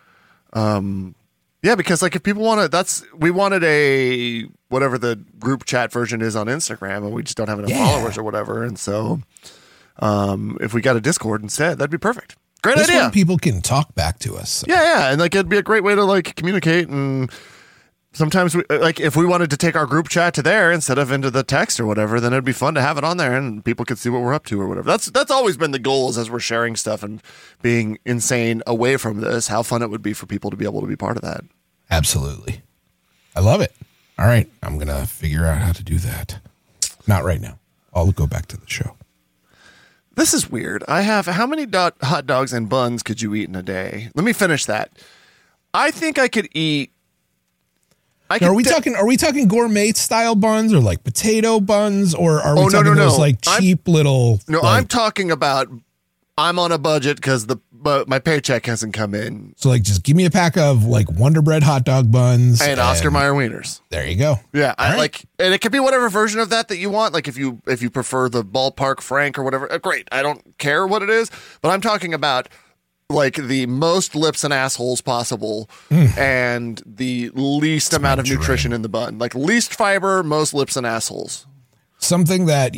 Yeah, because like if people want to, we wanted a whatever the group chat version is on Instagram, and we just don't have enough followers or whatever. And so, if we got a Discord instead, that'd be perfect. Great this idea. one people can talk back to us. So. Yeah, and like it'd be a great way to like communicate. And sometimes we like if we wanted to take our group chat to there instead of into the text or whatever, then it'd be fun to have it on there and people could see what we're up to or whatever. That's always been the goal, is as we're sharing stuff and being insane away from this, how fun it would be for people to be able to be part of that. Absolutely. I love it. All right. I'm going to figure out how to do that. Not right now. I'll go back to the show. This is weird. I have, how many hot dogs and buns could you eat in a day? Let me finish that. I think I could eat. Now, are we talking gourmet style buns or like potato buns, or are we talking those like cheap little? No, like, I'm talking about. I'm on a budget because my paycheck hasn't come in. So like, just give me a pack of like Wonder Bread hot dog buns and Oscar Mayer wieners. There you go. Yeah, I like, and it could be whatever version of that you want. Like if you prefer the Ballpark Frank or whatever, great. I don't care what it is, but I'm talking about like the most lips and assholes possible and the least amount of nutrition in the bun. Like least fiber, most lips and assholes. Something that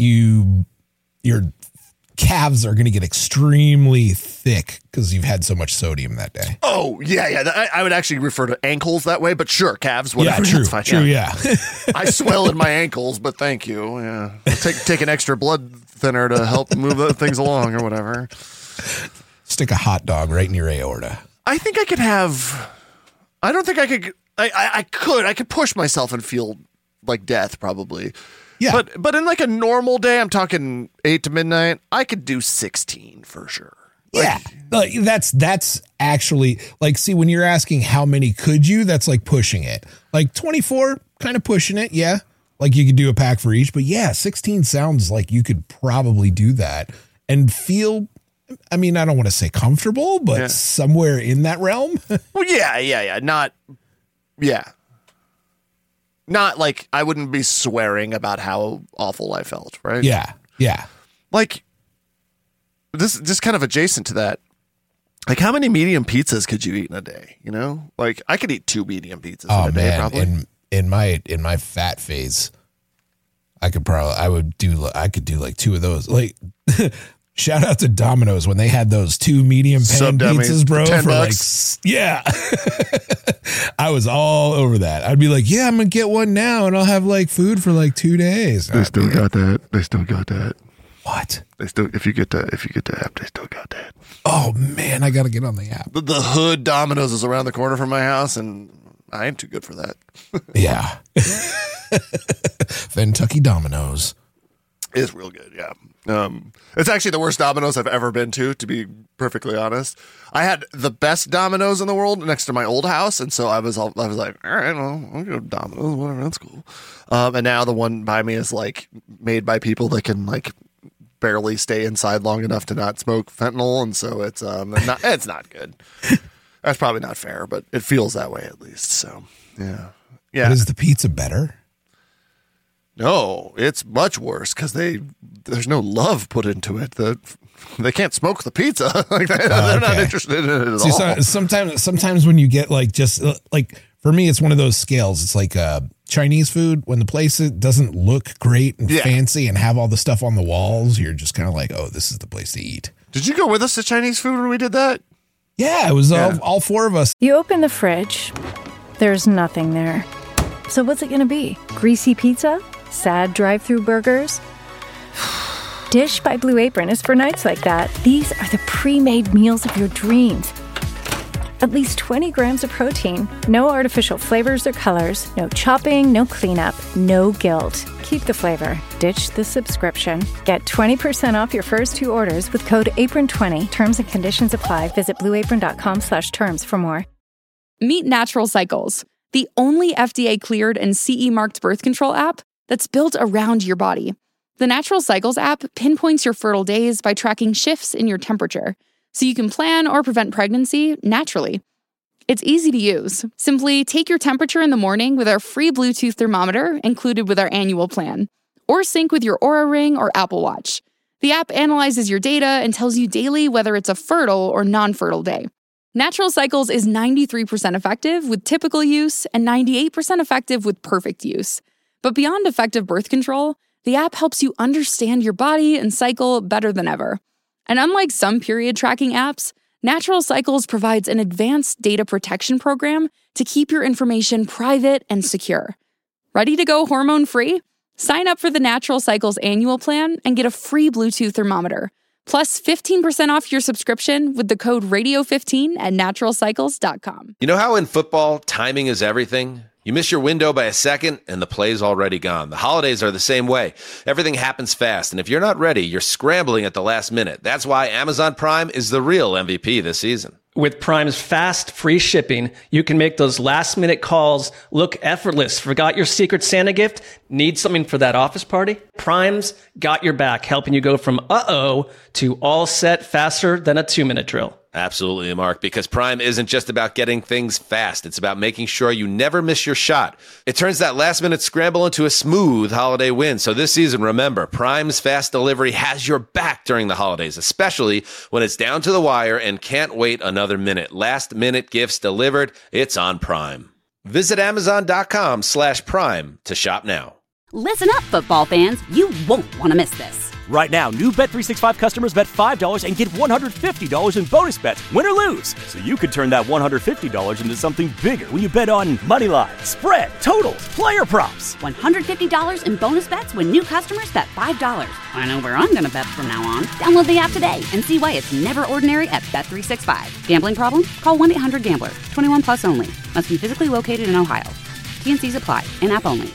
your calves are going to get extremely thick because you've had so much sodium that day. Oh, yeah. I would actually refer to ankles that way, but sure, calves, whatever. Yeah, true, that's fine. true, yeah. I swell in my ankles, but thank you. Yeah. I'll take an extra blood thinner to help move things along or whatever. Stick a hot dog right in your aorta. I think I could have. I don't think I could. I could push myself and feel like death probably. Yeah. But in like a normal day, I'm talking 8 to midnight, I could do 16 for sure. Yeah. Like, that's actually like, see, when you're asking how many could you, that's like pushing it. Like 24, kind of pushing it. Yeah. Like you could do a pack for each, but yeah, 16 sounds like you could probably do that and feel, I mean, I don't want to say comfortable, but somewhere in that realm. Well, yeah. Not like I wouldn't be swearing about how awful I felt, right? Yeah. Like, this just kind of adjacent to that. Like, how many medium pizzas could you eat in a day? You know, like I could eat 2 medium pizzas in a day, probably. In my fat phase, I could do like 2 of those. Like Shout out to Domino's when they had those 2 medium pan Sub-dummies, pizzas, bro. $10. For like, yeah. I was all over that. I'd be like, yeah, I'm going to get one now and I'll have like food for like 2 days. They still got that. They still got that. What? They still, if you get the app, they still got that. Oh man, I got to get on the app. The Hood Domino's is around the corner from my house, and I ain't too good for that. Yeah. Kentucky Domino's. It's real good, yeah. It's actually the worst Domino's I've ever been to be perfectly honest. I had the best Domino's in the world next to my old house, and so I was like, all right, well, I'll go to Domino's, whatever, that's cool. And now the one by me is like made by people that can like barely stay inside long enough to not smoke fentanyl, and so it's not good. That's probably not fair, but it feels that way at least. So yeah. But is the pizza better? No, it's much worse because there's no love put into it. They can't smoke the pizza. Like they're not interested in it at all. Sometimes when you get like just like for me, it's one of those scales. It's like Chinese food. When the place doesn't look great and fancy and have all the stuff on the walls, you're just kind of like, oh, this is the place to eat. Did you go with us to Chinese food when we did that? Yeah, it was all 4 of us. You open the fridge, there's nothing there. So what's it going to be? Greasy pizza? Sad drive-through burgers? Dish by Blue Apron is for nights like that. These are the pre-made meals of your dreams. At least 20 grams of protein, no artificial flavors or colors, no chopping, no cleanup, no guilt. Keep the flavor. Ditch the subscription. Get 20% off your first 2 orders with code APRON20. Terms and conditions apply. Visit blueapron.com/terms for more. Meet Natural Cycles, the only FDA-cleared and CE-marked birth control app that's built around your body. The Natural Cycles app pinpoints your fertile days by tracking shifts in your temperature, so you can plan or prevent pregnancy naturally. It's easy to use. Simply take your temperature in the morning with our free Bluetooth thermometer included with our annual plan, or sync with your Oura Ring or Apple Watch. The app analyzes your data and tells you daily whether it's a fertile or non-fertile day. Natural Cycles is 93% effective with typical use and 98% effective with perfect use. But beyond effective birth control, the app helps you understand your body and cycle better than ever. And unlike some period tracking apps, Natural Cycles provides an advanced data protection program to keep your information private and secure. Ready to go hormone-free? Sign up for the Natural Cycles annual plan and get a free Bluetooth thermometer, plus 15% off your subscription with the code radio15 at naturalcycles.com. You know how in football, timing is everything? You miss your window by a second, and the play's already gone. The holidays are the same way. Everything happens fast, and if you're not ready, you're scrambling at the last minute. That's why Amazon Prime is the real MVP this season. With Prime's fast, free shipping, you can make those last-minute calls look effortless. Forgot your Secret Santa gift? Need something for that office party? Prime's got your back, helping you go from uh-oh to all set faster than a 2-minute drill. Absolutely, Mark, because Prime isn't just about getting things fast. It's about making sure you never miss your shot. It turns that last-minute scramble into a smooth holiday win. So this season, remember, Prime's fast delivery has your back during the holidays, especially when it's down to the wire and can't wait another minute. Last-minute gifts delivered, it's on Prime. Visit Amazon.com/Prime to shop now. Listen up, football fans. You won't want to miss this. Right now, new Bet365 customers bet $5 and get $150 in bonus bets, win or lose. So you could turn that $150 into something bigger when you bet on money line, spread, totals, player props. $150 in bonus bets when new customers bet $5. I know where I'm going to bet from now on. Download the app today and see why it's never ordinary at Bet365. Gambling problem? Call 1-800-GAMBLER. 21 plus only. Must be physically located in Ohio. T&Cs apply. In-app only.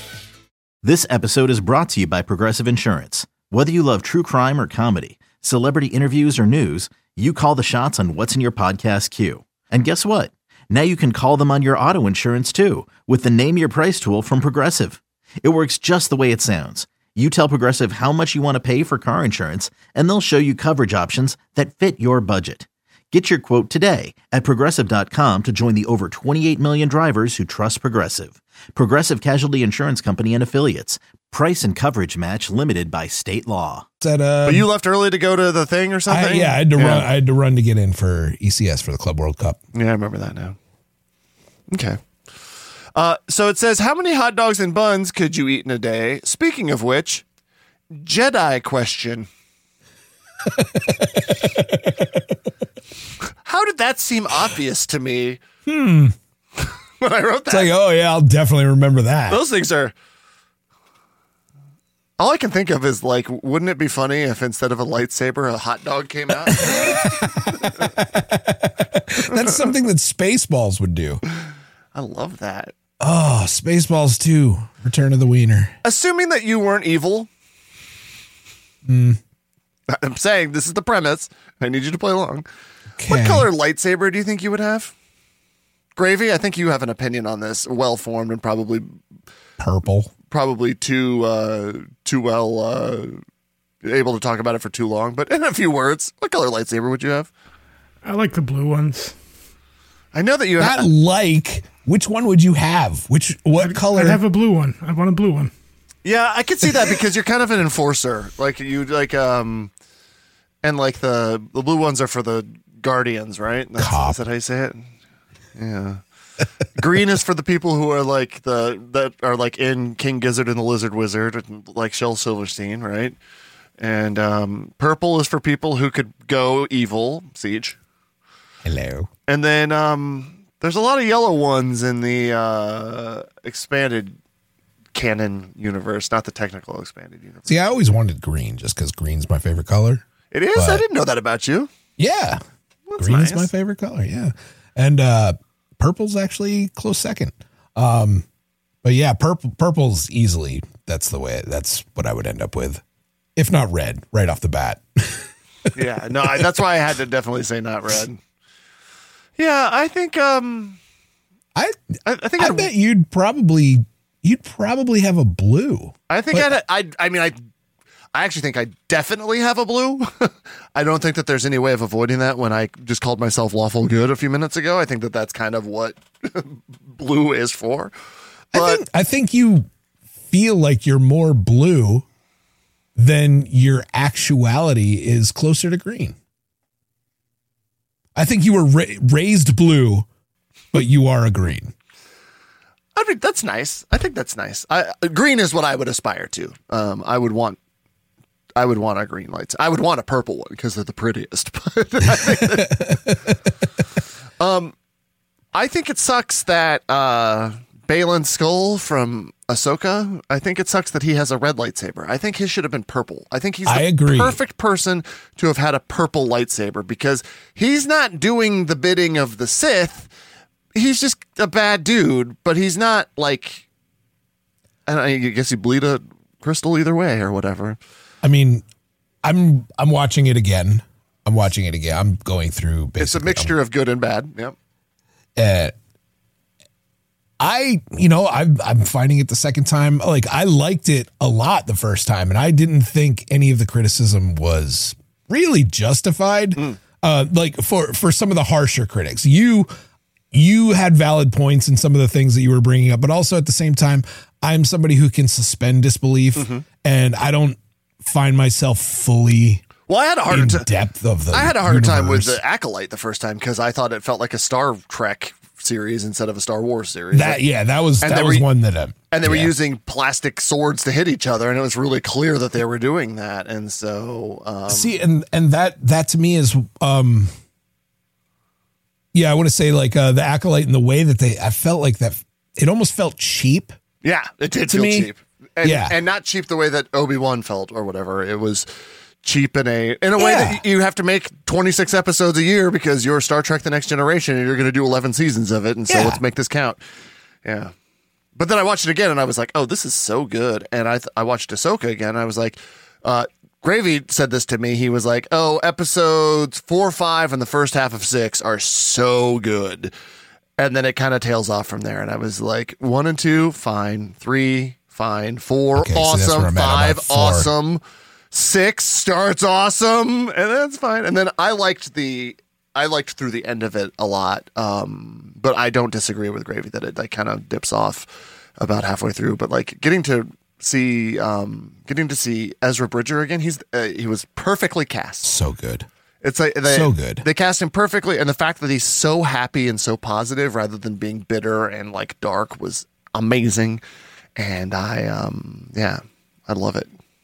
This episode is brought to you by Progressive Insurance. Whether you love true crime or comedy, celebrity interviews or news, you call the shots on what's in your podcast queue. And guess what? Now you can call them on your auto insurance too with the Name Your Price tool from Progressive. It works just the way it sounds. You tell Progressive how much you want to pay for car insurance, and they'll show you coverage options that fit your budget. Get your quote today at Progressive.com to join the over 28 million drivers who trust Progressive. Progressive Casualty Insurance Company and Affiliates. Price and coverage match limited by state law. But you left early to go to the thing or something? I had to run. I had to run to get in for ECS for the Club World Cup. Yeah, I remember that now. Okay. So it says, how many hot dogs and buns could you eat in a day? Speaking of which, Jedi question. How did that seem obvious to me? When I wrote that. It's like, oh yeah, I'll definitely remember that. Those things are. All I can think of is like, wouldn't it be funny if instead of a lightsaber, a hot dog came out? That's something that Spaceballs would do. I love that. Oh, Spaceballs 2, Return of the Wiener. Assuming that you weren't evil. I'm saying this is the premise. I need you to play along. Okay. What color lightsaber do you think you would have? Gravy, I think you have an opinion on this, well-formed and probably purple. Probably too well able to talk about it for too long. But in a few words, what color lightsaber would you have? I like the blue ones. I know that you not like. Which one would you have? What color? I'd have a blue one. I want a blue one. Yeah, I could see that because you're kind of an enforcer. Like you like and like the blue ones are for the Guardians, right? Is that how you say it? Yeah. Green is for the people who are like that are like in King Gizzard and the Lizard Wizard, like Shel Silverstein, right? And purple is for people who could go evil, Siege. Hello. And then there's a lot of yellow ones in the expanded canon universe, not the technical expanded universe. See, I always wanted green just because green's my favorite color. It is? I didn't know that about you. Yeah. That's Green's nice. my favorite color, yeah. And purple's actually close second. But yeah, purple's easily, that's what I would end up with. If not red, right off the bat. Yeah, no, that's why I had to definitely say not red. Yeah, I think I bet you'd probably have a blue. I think I actually think I definitely have a blue. I don't think that there's any way of avoiding that when I just called myself lawful good a few minutes ago. I think that that's kind of what blue is for. But I think you feel like you're more blue than your actuality is closer to green. I think you were raised blue, but you are a green. I mean, that's nice. I think that's nice. Green is what I would aspire to. I would want a green light. I would want a purple one because they're the prettiest. I think it sucks that Baylan Skoll from Ahsoka, I think it sucks that he has a red lightsaber. I think his should have been purple. I think he's the perfect person to have had a purple lightsaber because he's not doing the bidding of the Sith. He's just a bad dude, but he's not like, I guess you bleed a crystal either way or whatever. I mean, I'm watching it again. I'm going through. It's a mixture of good and bad. Yep. I'm finding it the second time. Like I liked it a lot the first time, and I didn't think any of the criticism was really justified. Like for some of the harsher critics, you had valid points in some of the things that you were bringing up, but also at the same time, I'm somebody who can suspend disbelief, and I don't find myself fully. Well, I had a harder depth of the. I had a harder time with the Acolyte the first time because I thought it felt like a Star Trek series instead of a Star Wars series. That was one that. And they were using plastic swords to hit each other, and it was really clear that they were doing that. And so, and that to me is, I want to say like the Acolyte and the way that I felt like that it almost felt cheap. Yeah, it did to feel me. cheap, and not cheap the way that Obi-Wan felt or whatever. It was cheap in a way that you have to make 26 episodes a year because you're Star Trek: The Next Generation and you're going to do 11 seasons of it, and so let's make this count. Yeah. But then I watched it again and I was like, oh, this is so good. And I watched Ahsoka again. And I was like, Gravy said this to me. He was like, oh, episodes 4, 5, and the first half of 6 are so good. And then it kind of tails off from there. And I was like, 1 and 2, fine. 3, fine. 4, Okay, so that's awesome. where I'm at. I'm 5, at 4. awesome. 6 starts awesome. And that's fine. And then I liked through the end of it a lot. But I don't disagree with Gravy that it like kind of dips off about halfway through. But like getting to see Ezra Bridger again, he was perfectly cast. So good. It's like so good. They cast him perfectly, and the fact that he's so happy and so positive rather than being bitter and like dark was amazing. And I love it.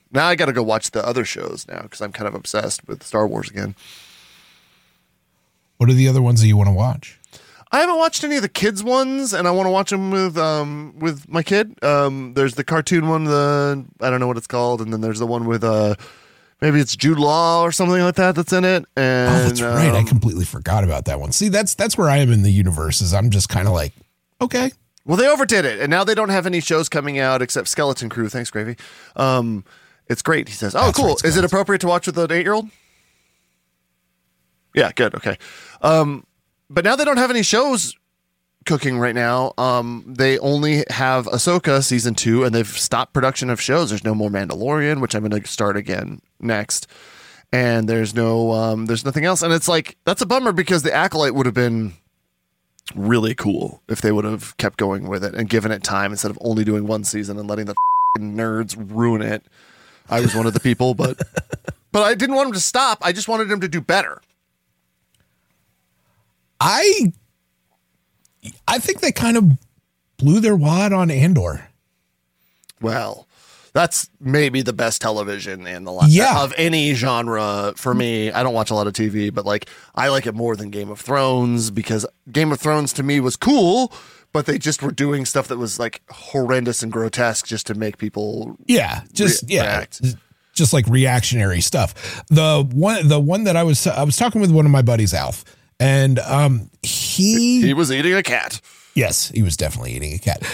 Now I got to go watch the other shows now because I'm kind of obsessed with Star Wars again. What are the other ones that you want to watch? I haven't watched any of the kids ones, and I want to watch them with my kid. There's the cartoon one, I don't know what it's called, and then there's the one with maybe it's Jude Law or something like that that's in it. And, that's right. I completely forgot about that one. See, that's where I am in the universe. Is I'm just kind of like, okay. Well, they overdid it, and now they don't have any shows coming out except Skeleton Crew. Thanks, Gravy. It's great. He says, "Oh, that's cool. Right, is it appropriate to watch with an 8-year-old?" Yeah, good. Okay. But now they don't have any shows cooking right now. They only have Ahsoka season 2, and they've stopped production of shows. There's no more Mandalorian, which I'm going to start again next. And there's nothing else. And it's like, that's a bummer because The Acolyte would have been really cool if they would have kept going with it and given it time instead of only doing one season and letting the nerds ruin it. I was one of the people, but I didn't want him to stop. I just wanted him to do better. I think they kind of blew their wad on Andor. Well, that's maybe the best television in the of any genre for me. I don't watch a lot of TV, but like I like it more than Game of Thrones because Game of Thrones to me was cool, but they just were doing stuff that was like horrendous and grotesque just to make people react. Just like reactionary stuff. The one that I was talking with one of my buddies, Alf, and he was eating a cat. Yes, he was definitely eating a cat.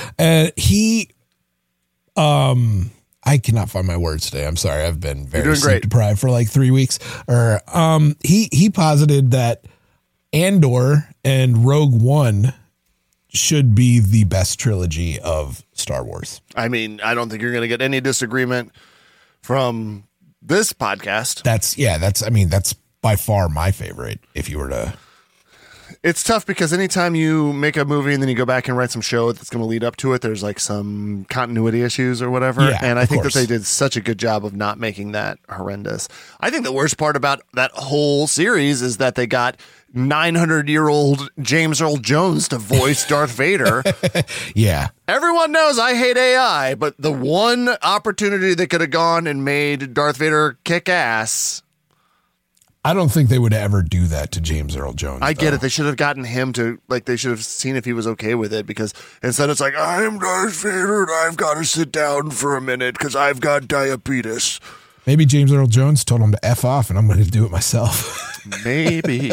I cannot find my words today. I'm sorry. I've been very sleep deprived for like 3 weeks. He posited that Andor and Rogue One should be the best trilogy of Star Wars. I mean, I don't think you're going to get any disagreement from this podcast. That's by far my favorite. If you were to, it's tough because anytime you make a movie and then you go back and write some show that's going to lead up to it, there's like some continuity issues or whatever. Yeah, and I think that they did such a good job of not making that horrendous. I think the worst part about that whole series is that they got 900-year-old James Earl Jones to voice Darth Vader. Yeah. Everyone knows I hate AI, but the one opportunity they could have gone and made Darth Vader kick ass. I don't think they would ever do that to James Earl Jones. I get it. They should have gotten him to, like, they should have seen if he was okay with it because instead it's like, I'm Darth Vader and I've got to sit down for a minute because I've got diabetes. Maybe James Earl Jones told him to F off and I'm going to do it myself. Maybe.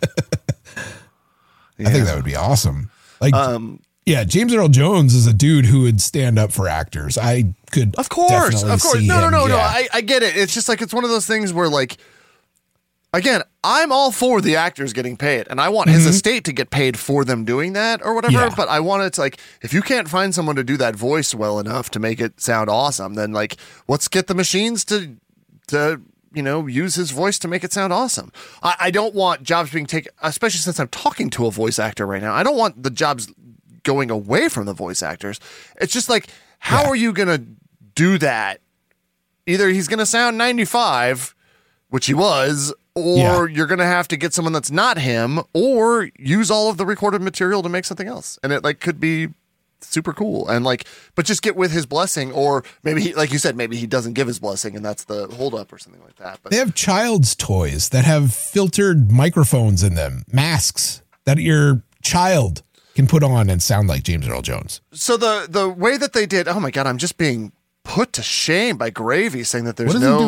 I think that would be awesome. Like, James Earl Jones is a dude who would stand up for actors. I could, of course. No. I get it. It's just like, it's one of those things where like, again, I'm all for the actors getting paid, and I want his estate to get paid for them doing that or whatever. Yeah. But I want it to, like, if you can't find someone to do that voice well enough to make it sound awesome, then like, let's get the machines to use his voice to make it sound awesome. I don't want jobs being taken, especially since I'm talking to a voice actor right now. I don't want the jobs going away from the voice actors. It's just like, how are you going to do that? Either he's going to sound 95, which he was, or you're going to have to get someone that's not him or use all of the recorded material to make something else. And it like could be super cool. And like, but just get with his blessing, or maybe he, like you said, maybe he doesn't give his blessing and that's the holdup or something like that. But they have child's toys that have filtered microphones in them, masks that your child can put on and sound like James Earl Jones. So the way that they did, oh my God, I'm just being put to shame by Gravy saying that there's no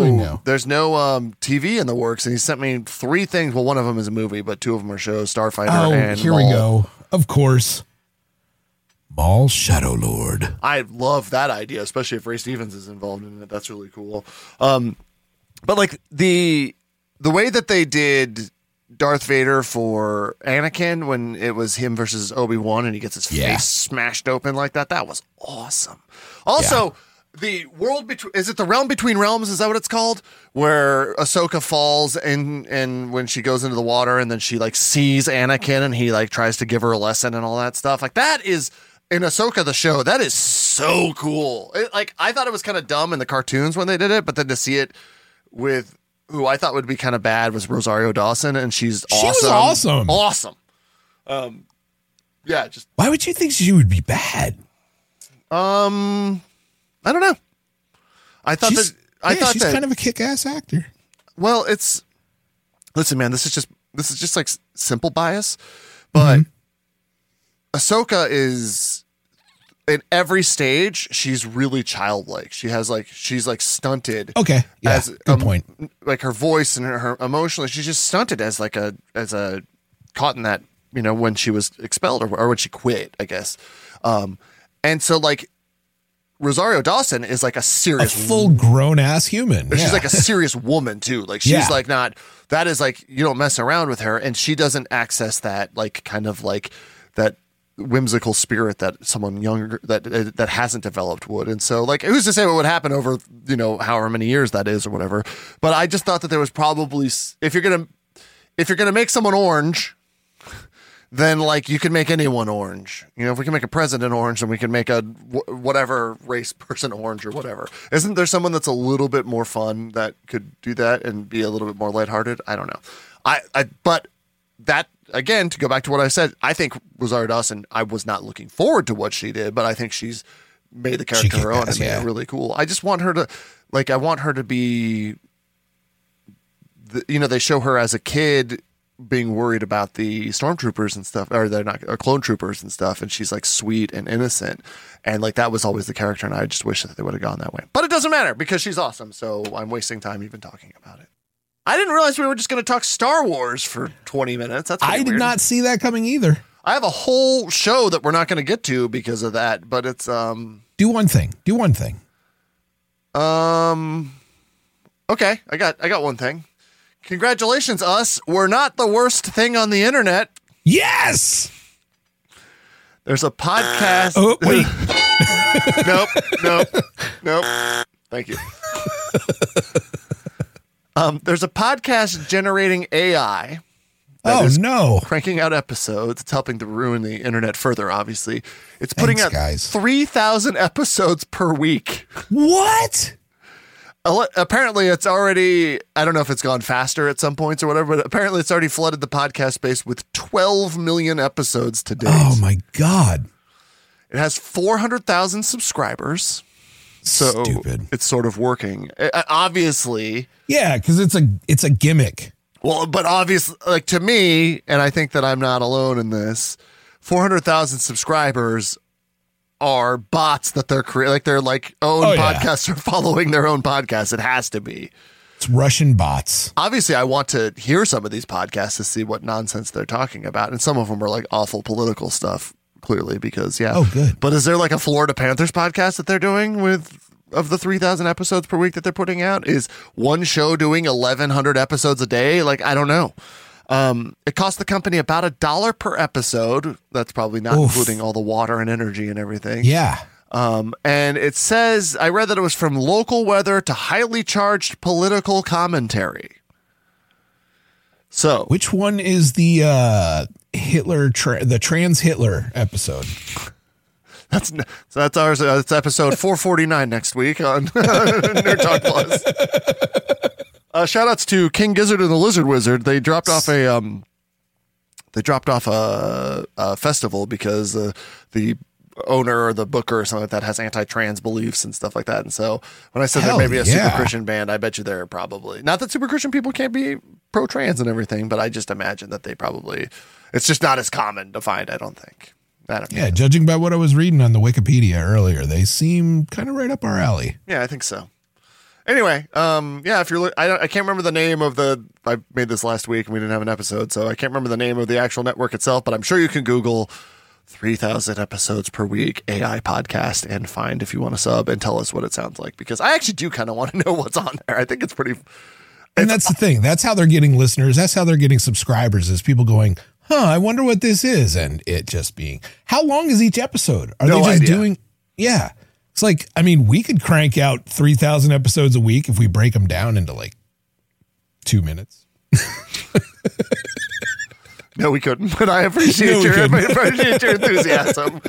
TV in the works, and he sent me 3 things. Well, one of them is a movie, but 2 of them are shows: Starfighter and here Maul. We go. Of course, Maul Shadow Lord. I love that idea, especially if Ray Stevens is involved in it. That's really cool. But like the way that they did Darth Vader for Anakin when it was him versus Obi-Wan, and he gets his face smashed open like that was awesome. Also. The world between, is it the realm between realms? Is that what it's called? Where Ahsoka falls and when she goes into the water and then she like sees Anakin and he like tries to give her a lesson and all that stuff. Like that is in Ahsoka, the show, that is so cool. Like I thought it was kind of dumb in the cartoons when they did it, but then to see it with who I thought would be kind of bad was Rosario Dawson, and she's awesome. She was awesome. Just why would you think she would be bad? I don't know. I thought I thought she's that kind of a kick-ass actor. Well, listen, man, this is just like simple bias, but Ahsoka is in every stage. She's really childlike. She's like stunted. Okay, yeah, good point. Like her voice and her emotionally, she's just stunted as a caught in that, when she was expelled or when she quit, I guess. And so like Rosario Dawson is like a full grown ass human. She's like a serious woman too. Like she's like not, that is like, you don't mess around with her, and she doesn't access that like kind of like that whimsical spirit that someone younger that hasn't developed would. And so like, who's to say what would happen over, however many years that is or whatever. But I just thought that there was probably, if you're going to make someone orange, then like you can make anyone orange. If we can make a president orange, then we can make a whatever race person orange or whatever. Isn't there someone that's a little bit more fun that could do that and be a little bit more lighthearted? I don't know. But that, again, to go back to what I said, I think Rosario Dawson, I was not looking forward to what she did, but I think she's made the character her own and made it really cool. I just want her to, like, I want her to be, they show her as a kid being worried about the stormtroopers and stuff, or they're not, or clone troopers and stuff, and she's like sweet and innocent, and like that was always the character, and I just wish that they would have gone that way. But it doesn't matter because she's awesome, so I'm wasting time even talking about it. I didn't realize we were just going to talk Star Wars for 20 minutes. That's I did weird. not see that coming either. I have a whole show that we're not going to get to because of that, but it's Do one thing. Okay, I got one thing. Congratulations, us. We're not the worst thing on the internet. Yes. There's a podcast. Oh, wait. Nope. Thank you. There's a podcast generating AI. Cranking out episodes. It's helping to ruin the internet further, obviously. It's putting out 3,000 episodes per week. What? Apparently it's already, I don't know if it's gone faster at some points or whatever, but apparently it's already flooded the podcast space with 12 million episodes to date. Oh my God. It has 400,000 subscribers. So stupid. It's sort of working. Obviously. Yeah, because it's a gimmick. Well, but obviously, like to me, and I think that I'm not alone in this, 400,000 subscribers are bots that they're creating, like their own podcasts are following their own podcast. It has to be. It's Russian bots. Obviously, I want to hear some of these podcasts to see what nonsense they're talking about, and some of them are like awful political stuff. Clearly, because Oh, good. But is there like a Florida Panthers podcast that they're doing of the 3,000 episodes per week that they're putting out? Is one show doing 1,100 episodes a day? Like, I don't know. It costs the company about $1 per episode. That's probably not including all the water and energy and everything. Yeah. And it says, I read that it was from local weather to highly charged political commentary. So, which one is the the trans Hitler episode? That's ours. That's episode 449 next week on Nerd Talk Plus. Shout outs to King Gizzard and the Lizard Wizard. They dropped off a festival because the owner or the booker or something like that has anti-trans beliefs and stuff like that. And so when I said there may be a super Christian band, I bet you they're probably not that super Christian people can't be pro-trans and everything, but I just imagine that they probably, it's just not as common to find. I don't think. Judging by what I was reading on the Wikipedia earlier, they seem kind of right up our alley. Yeah, I think so. Anyway, if you're, I can't remember the name of I made this last week and we didn't have an episode, so I can't remember the name of the actual network itself, but I'm sure you can Google 3,000 episodes per week AI podcast and find if you want to sub and tell us what it sounds like, because I actually do kind of want to know what's on there. I think it's pretty. And that's the thing. That's how they're getting listeners. That's how they're getting subscribers, is people going, I wonder what this is. And it just being, how long is each episode? Are they just doing? Yeah. It's like, I mean, we could crank out 3,000 episodes a week if we break them down into like 2 minutes. No, we couldn't, but I appreciate your enthusiasm.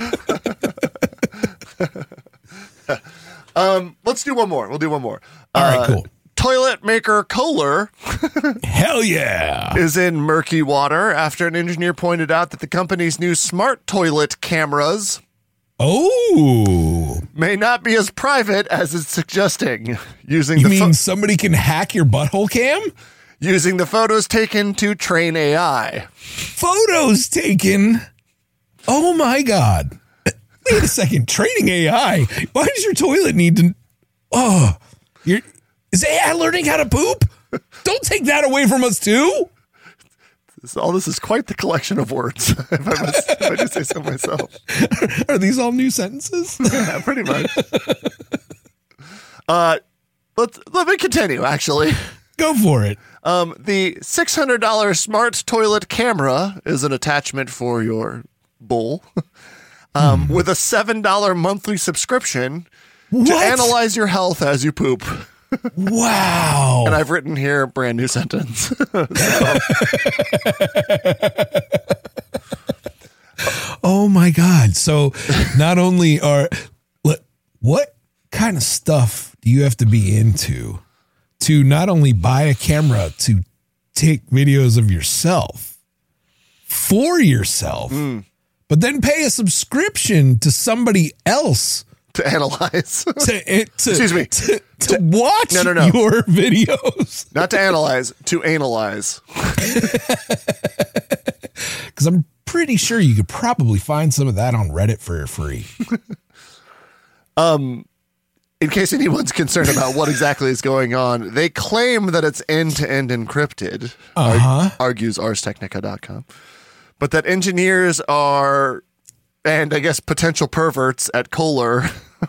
Let's do one more. We'll do one more. All right, cool. Toilet maker Kohler hell yeah, is in murky water after an engineer pointed out that the company's new smart toilet cameras Oh. May not be as private as it's suggesting. You mean somebody can hack your butthole cam? Using the photos taken to train AI. Photos taken? Oh my God. Wait a second. Training AI? Why does your toilet need to... Oh, is AI learning how to poop? Don't take that away from us too. All this is quite the collection of words, if I do say so myself. Are these all new sentences? Yeah, pretty much. Let me continue, actually. Go for it. The $600 smart toilet camera is an attachment for your bowl with a $7 monthly subscription to analyze your health as you poop. Wow. And I've written here a brand new sentence. Oh my God. So not only what kind of stuff do you have to be into to not only buy a camera to take videos of yourself for yourself, but then pay a subscription to somebody else to analyze, excuse me, to watch your videos, not to analyze, to analyze. Because I'm pretty sure you could probably find some of that on Reddit for free. In case anyone's concerned about what exactly is going on, they claim that it's end-to-end encrypted, argues ArsTechnica.com, but that engineers are, and I guess potential perverts at Kohler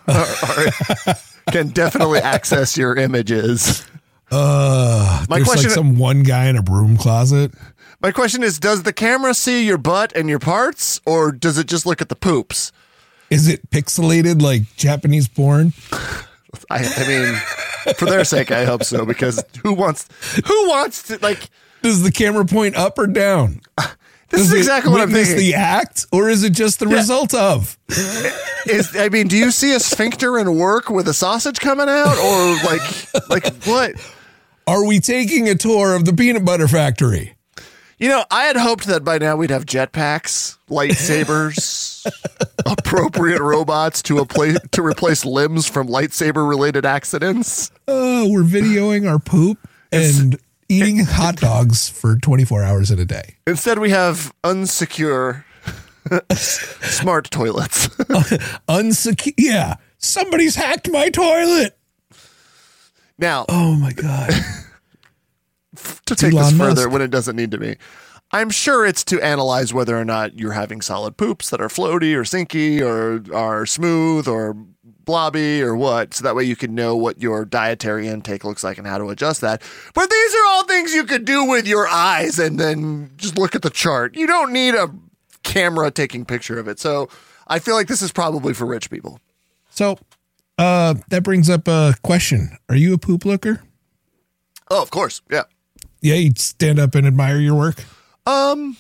can definitely access your images. My question, like some one guy in a broom closet. My question is, does the camera see your butt and your parts, or does it just look at the poops? Is it pixelated like Japanese porn? I mean, for their sake, I hope so, because who wants to, like... Does the camera point up or down? This is exactly what I'm thinking. Is the act, or is it just the result of? Do you see a sphincter in work with a sausage coming out, or like what? Are we taking a tour of the peanut butter factory? You know, I had hoped that by now we'd have jetpacks, lightsabers, appropriate robots to replace limbs from lightsaber-related accidents. We're videoing our poop and eating hot dogs for 24 hours in a day. Instead, we have unsecure smart toilets. Unsecure? Yeah. Somebody's hacked my toilet. Now. Oh, my God. To take this further when it doesn't need to be. I'm sure it's to analyze whether or not you're having solid poops that are floaty or sinky or are smooth or blobby or what, so that way you can know what your dietary intake looks like and how to adjust that. But these are all things you could do with your eyes and then just look at the chart. You don't need a camera taking picture of it. So I feel like this is probably for rich people. So that brings up a question. Are you a poop looker? Oh, of course. Yeah. Yeah, you'd stand up and admire your work? I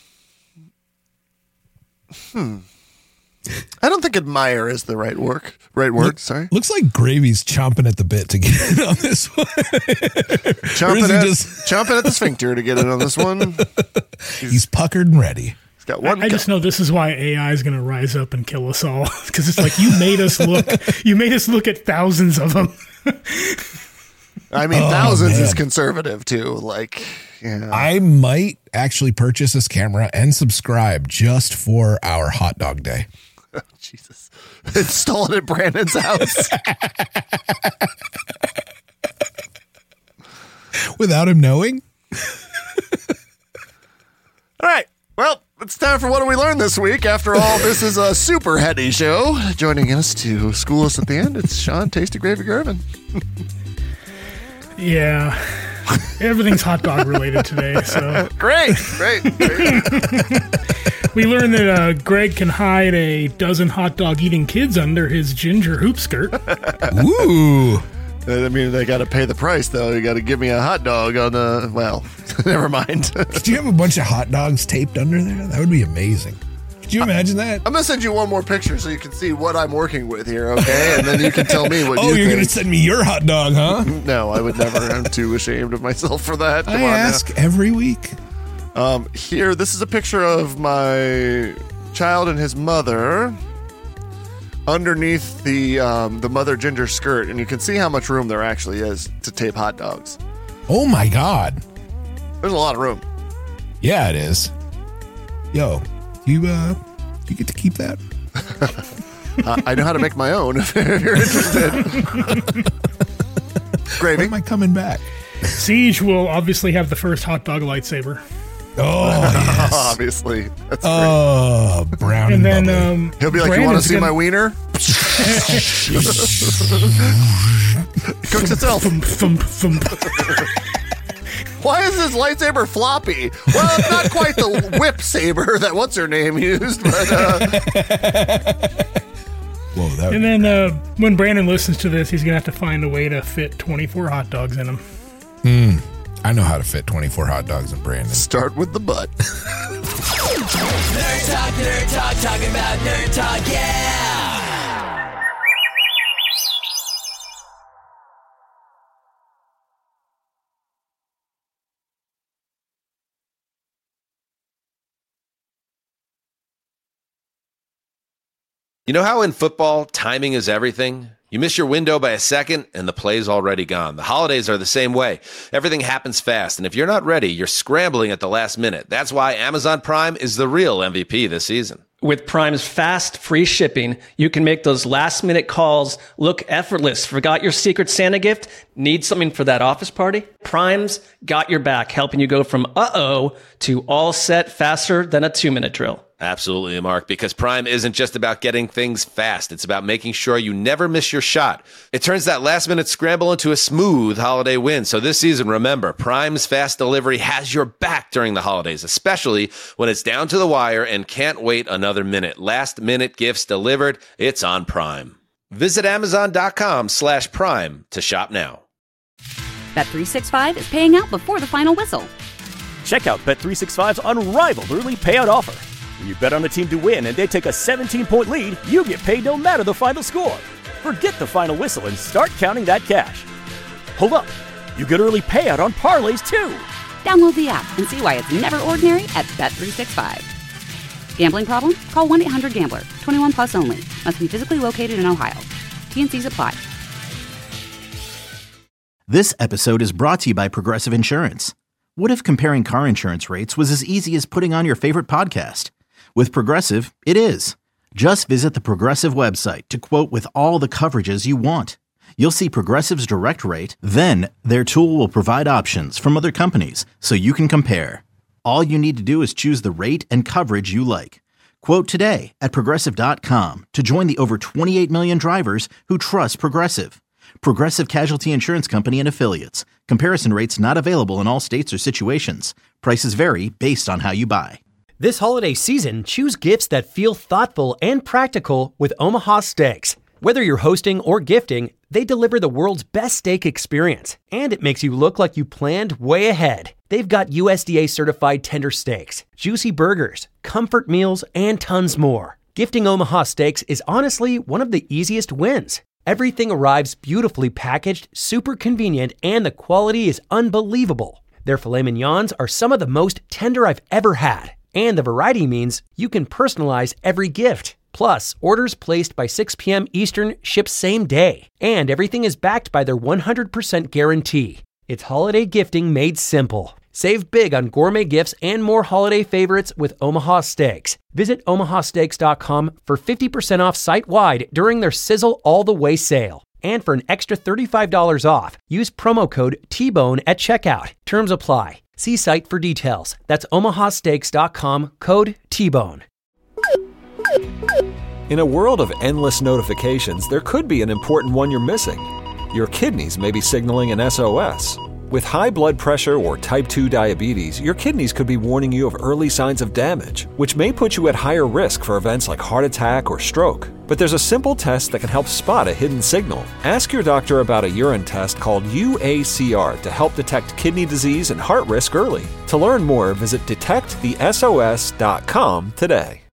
don't think admire is the right word. Sorry. Looks like Gravy's chomping at the bit to get in on this one. chomping at the sphincter to get in on this one. He's puckered and ready. He's got one. I just know this is why AI is going to rise up and kill us all, because it's like you made us look at thousands of them. I mean, thousands is conservative too. Like, yeah. I might actually purchase this camera and subscribe just for our hot dog day. Oh, Jesus. Install it at Brandon's house. Without him knowing? All right. Well, it's time for What Do We Learn This Week? After all, this is a super heady show. Joining us to school us at the end, it's Sean Tasty Gravy Gervin. Yeah. Everything's hot dog related today. So Great. We learned that Greg can hide a dozen hot dog eating kids under his ginger hoop skirt. Ooh. I mean, they got to pay the price, though. You got to give me a hot dog on the, well, never mind. Could you have a bunch of hot dogs taped under there? That would be amazing. Could you imagine that? I'm going to send you one more picture so you can see what I'm working with here, okay? And then you can tell me what you think. Oh, you're going to send me your hot dog, huh? No, I would never. I'm too ashamed of myself for that. I ask every week. Here, this is a picture of my child and his mother underneath the Mother Ginger skirt, and you can see how much room there actually is to tape hot dogs. Oh my God. There's a lot of room. Yeah, it is. Yo, you get to keep that? I know how to make my own if you're interested. Gravy. When am I coming back? Siege will obviously have the first hot dog lightsaber. Oh, yes. Obviously. That's great. Brown and then he'll be like, Brandon's you want to see gonna... my wiener? It cooks itself. Why is this lightsaber floppy? Well, it's not quite the whip saber that what's-her-name used, but... Whoa, that and then when Brandon listens to this, he's going to have to find a way to fit 24 hot dogs in him. I know how to fit 24 hot dogs in Brandon. Start with the butt. Nerd Talk, talking about Nerd Talk, yeah! You know how in football, timing is everything? You miss your window by a second, and the play's already gone. The holidays are the same way. Everything happens fast, and if you're not ready, you're scrambling at the last minute. That's why Amazon Prime is the real MVP this season. With Prime's fast, free shipping, you can make those last-minute calls look effortless. Forgot your Secret Santa gift? Need something for that office party? Prime's got your back, helping you go from uh-oh to all set faster than a 2-minute drill. Absolutely, Mark, because Prime isn't just about getting things fast. It's about making sure you never miss your shot. It turns that last-minute scramble into a smooth holiday win. So this season, remember, Prime's fast delivery has your back during the holidays, especially when it's down to the wire and can't wait another minute. Last-minute gifts delivered, it's on Prime. Visit Amazon.com/Prime to shop now. Bet365 is paying out before the final whistle. Check out Bet365's unrivaled early payout offer. When you bet on a team to win and they take a 17-point lead, you get paid no matter the final score. Forget the final whistle and start counting that cash. Hold up. You get early payout on parlays, too. Download the app and see why it's never ordinary at Bet365. Gambling problem? Call 1-800-GAMBLER. 21 plus only. Must be physically located in Ohio. T&Cs apply. This episode is brought to you by Progressive Insurance. What if comparing car insurance rates was as easy as putting on your favorite podcast? With Progressive, it is. Just visit the Progressive website to quote with all the coverages you want. You'll see Progressive's direct rate, then their tool will provide options from other companies so you can compare. All you need to do is choose the rate and coverage you like. Quote today at Progressive.com to join the over 28 million drivers who trust Progressive. Progressive Casualty Insurance Company and Affiliates. Comparison rates not available in all states or situations. Prices vary based on how you buy. This holiday season, choose gifts that feel thoughtful and practical with Omaha Steaks. Whether you're hosting or gifting, they deliver the world's best steak experience, and it makes you look like you planned way ahead. They've got USDA certified tender steaks, juicy burgers, comfort meals, and tons more. Gifting Omaha Steaks is honestly one of the easiest wins. Everything arrives beautifully packaged, super convenient, and the quality is unbelievable. Their filet mignons are some of the most tender I've ever had. And the variety means you can personalize every gift. Plus, orders placed by 6 p.m. Eastern ship same day. And everything is backed by their 100% guarantee. It's holiday gifting made simple. Save big on gourmet gifts and more holiday favorites with Omaha Steaks. Visit omahasteaks.com for 50% off site-wide during their Sizzle All the Way sale. And for an extra $35 off, use promo code TBONE at checkout. Terms apply. See site for details. That's omahasteaks.com, code TBONE. In a world of endless notifications, there could be an important one you're missing. Your kidneys may be signaling an SOS. With high blood pressure or type 2 diabetes, your kidneys could be warning you of early signs of damage, which may put you at higher risk for events like heart attack or stroke. But there's a simple test that can help spot a hidden signal. Ask your doctor about a urine test called UACR to help detect kidney disease and heart risk early. To learn more, visit detectthesos.com today.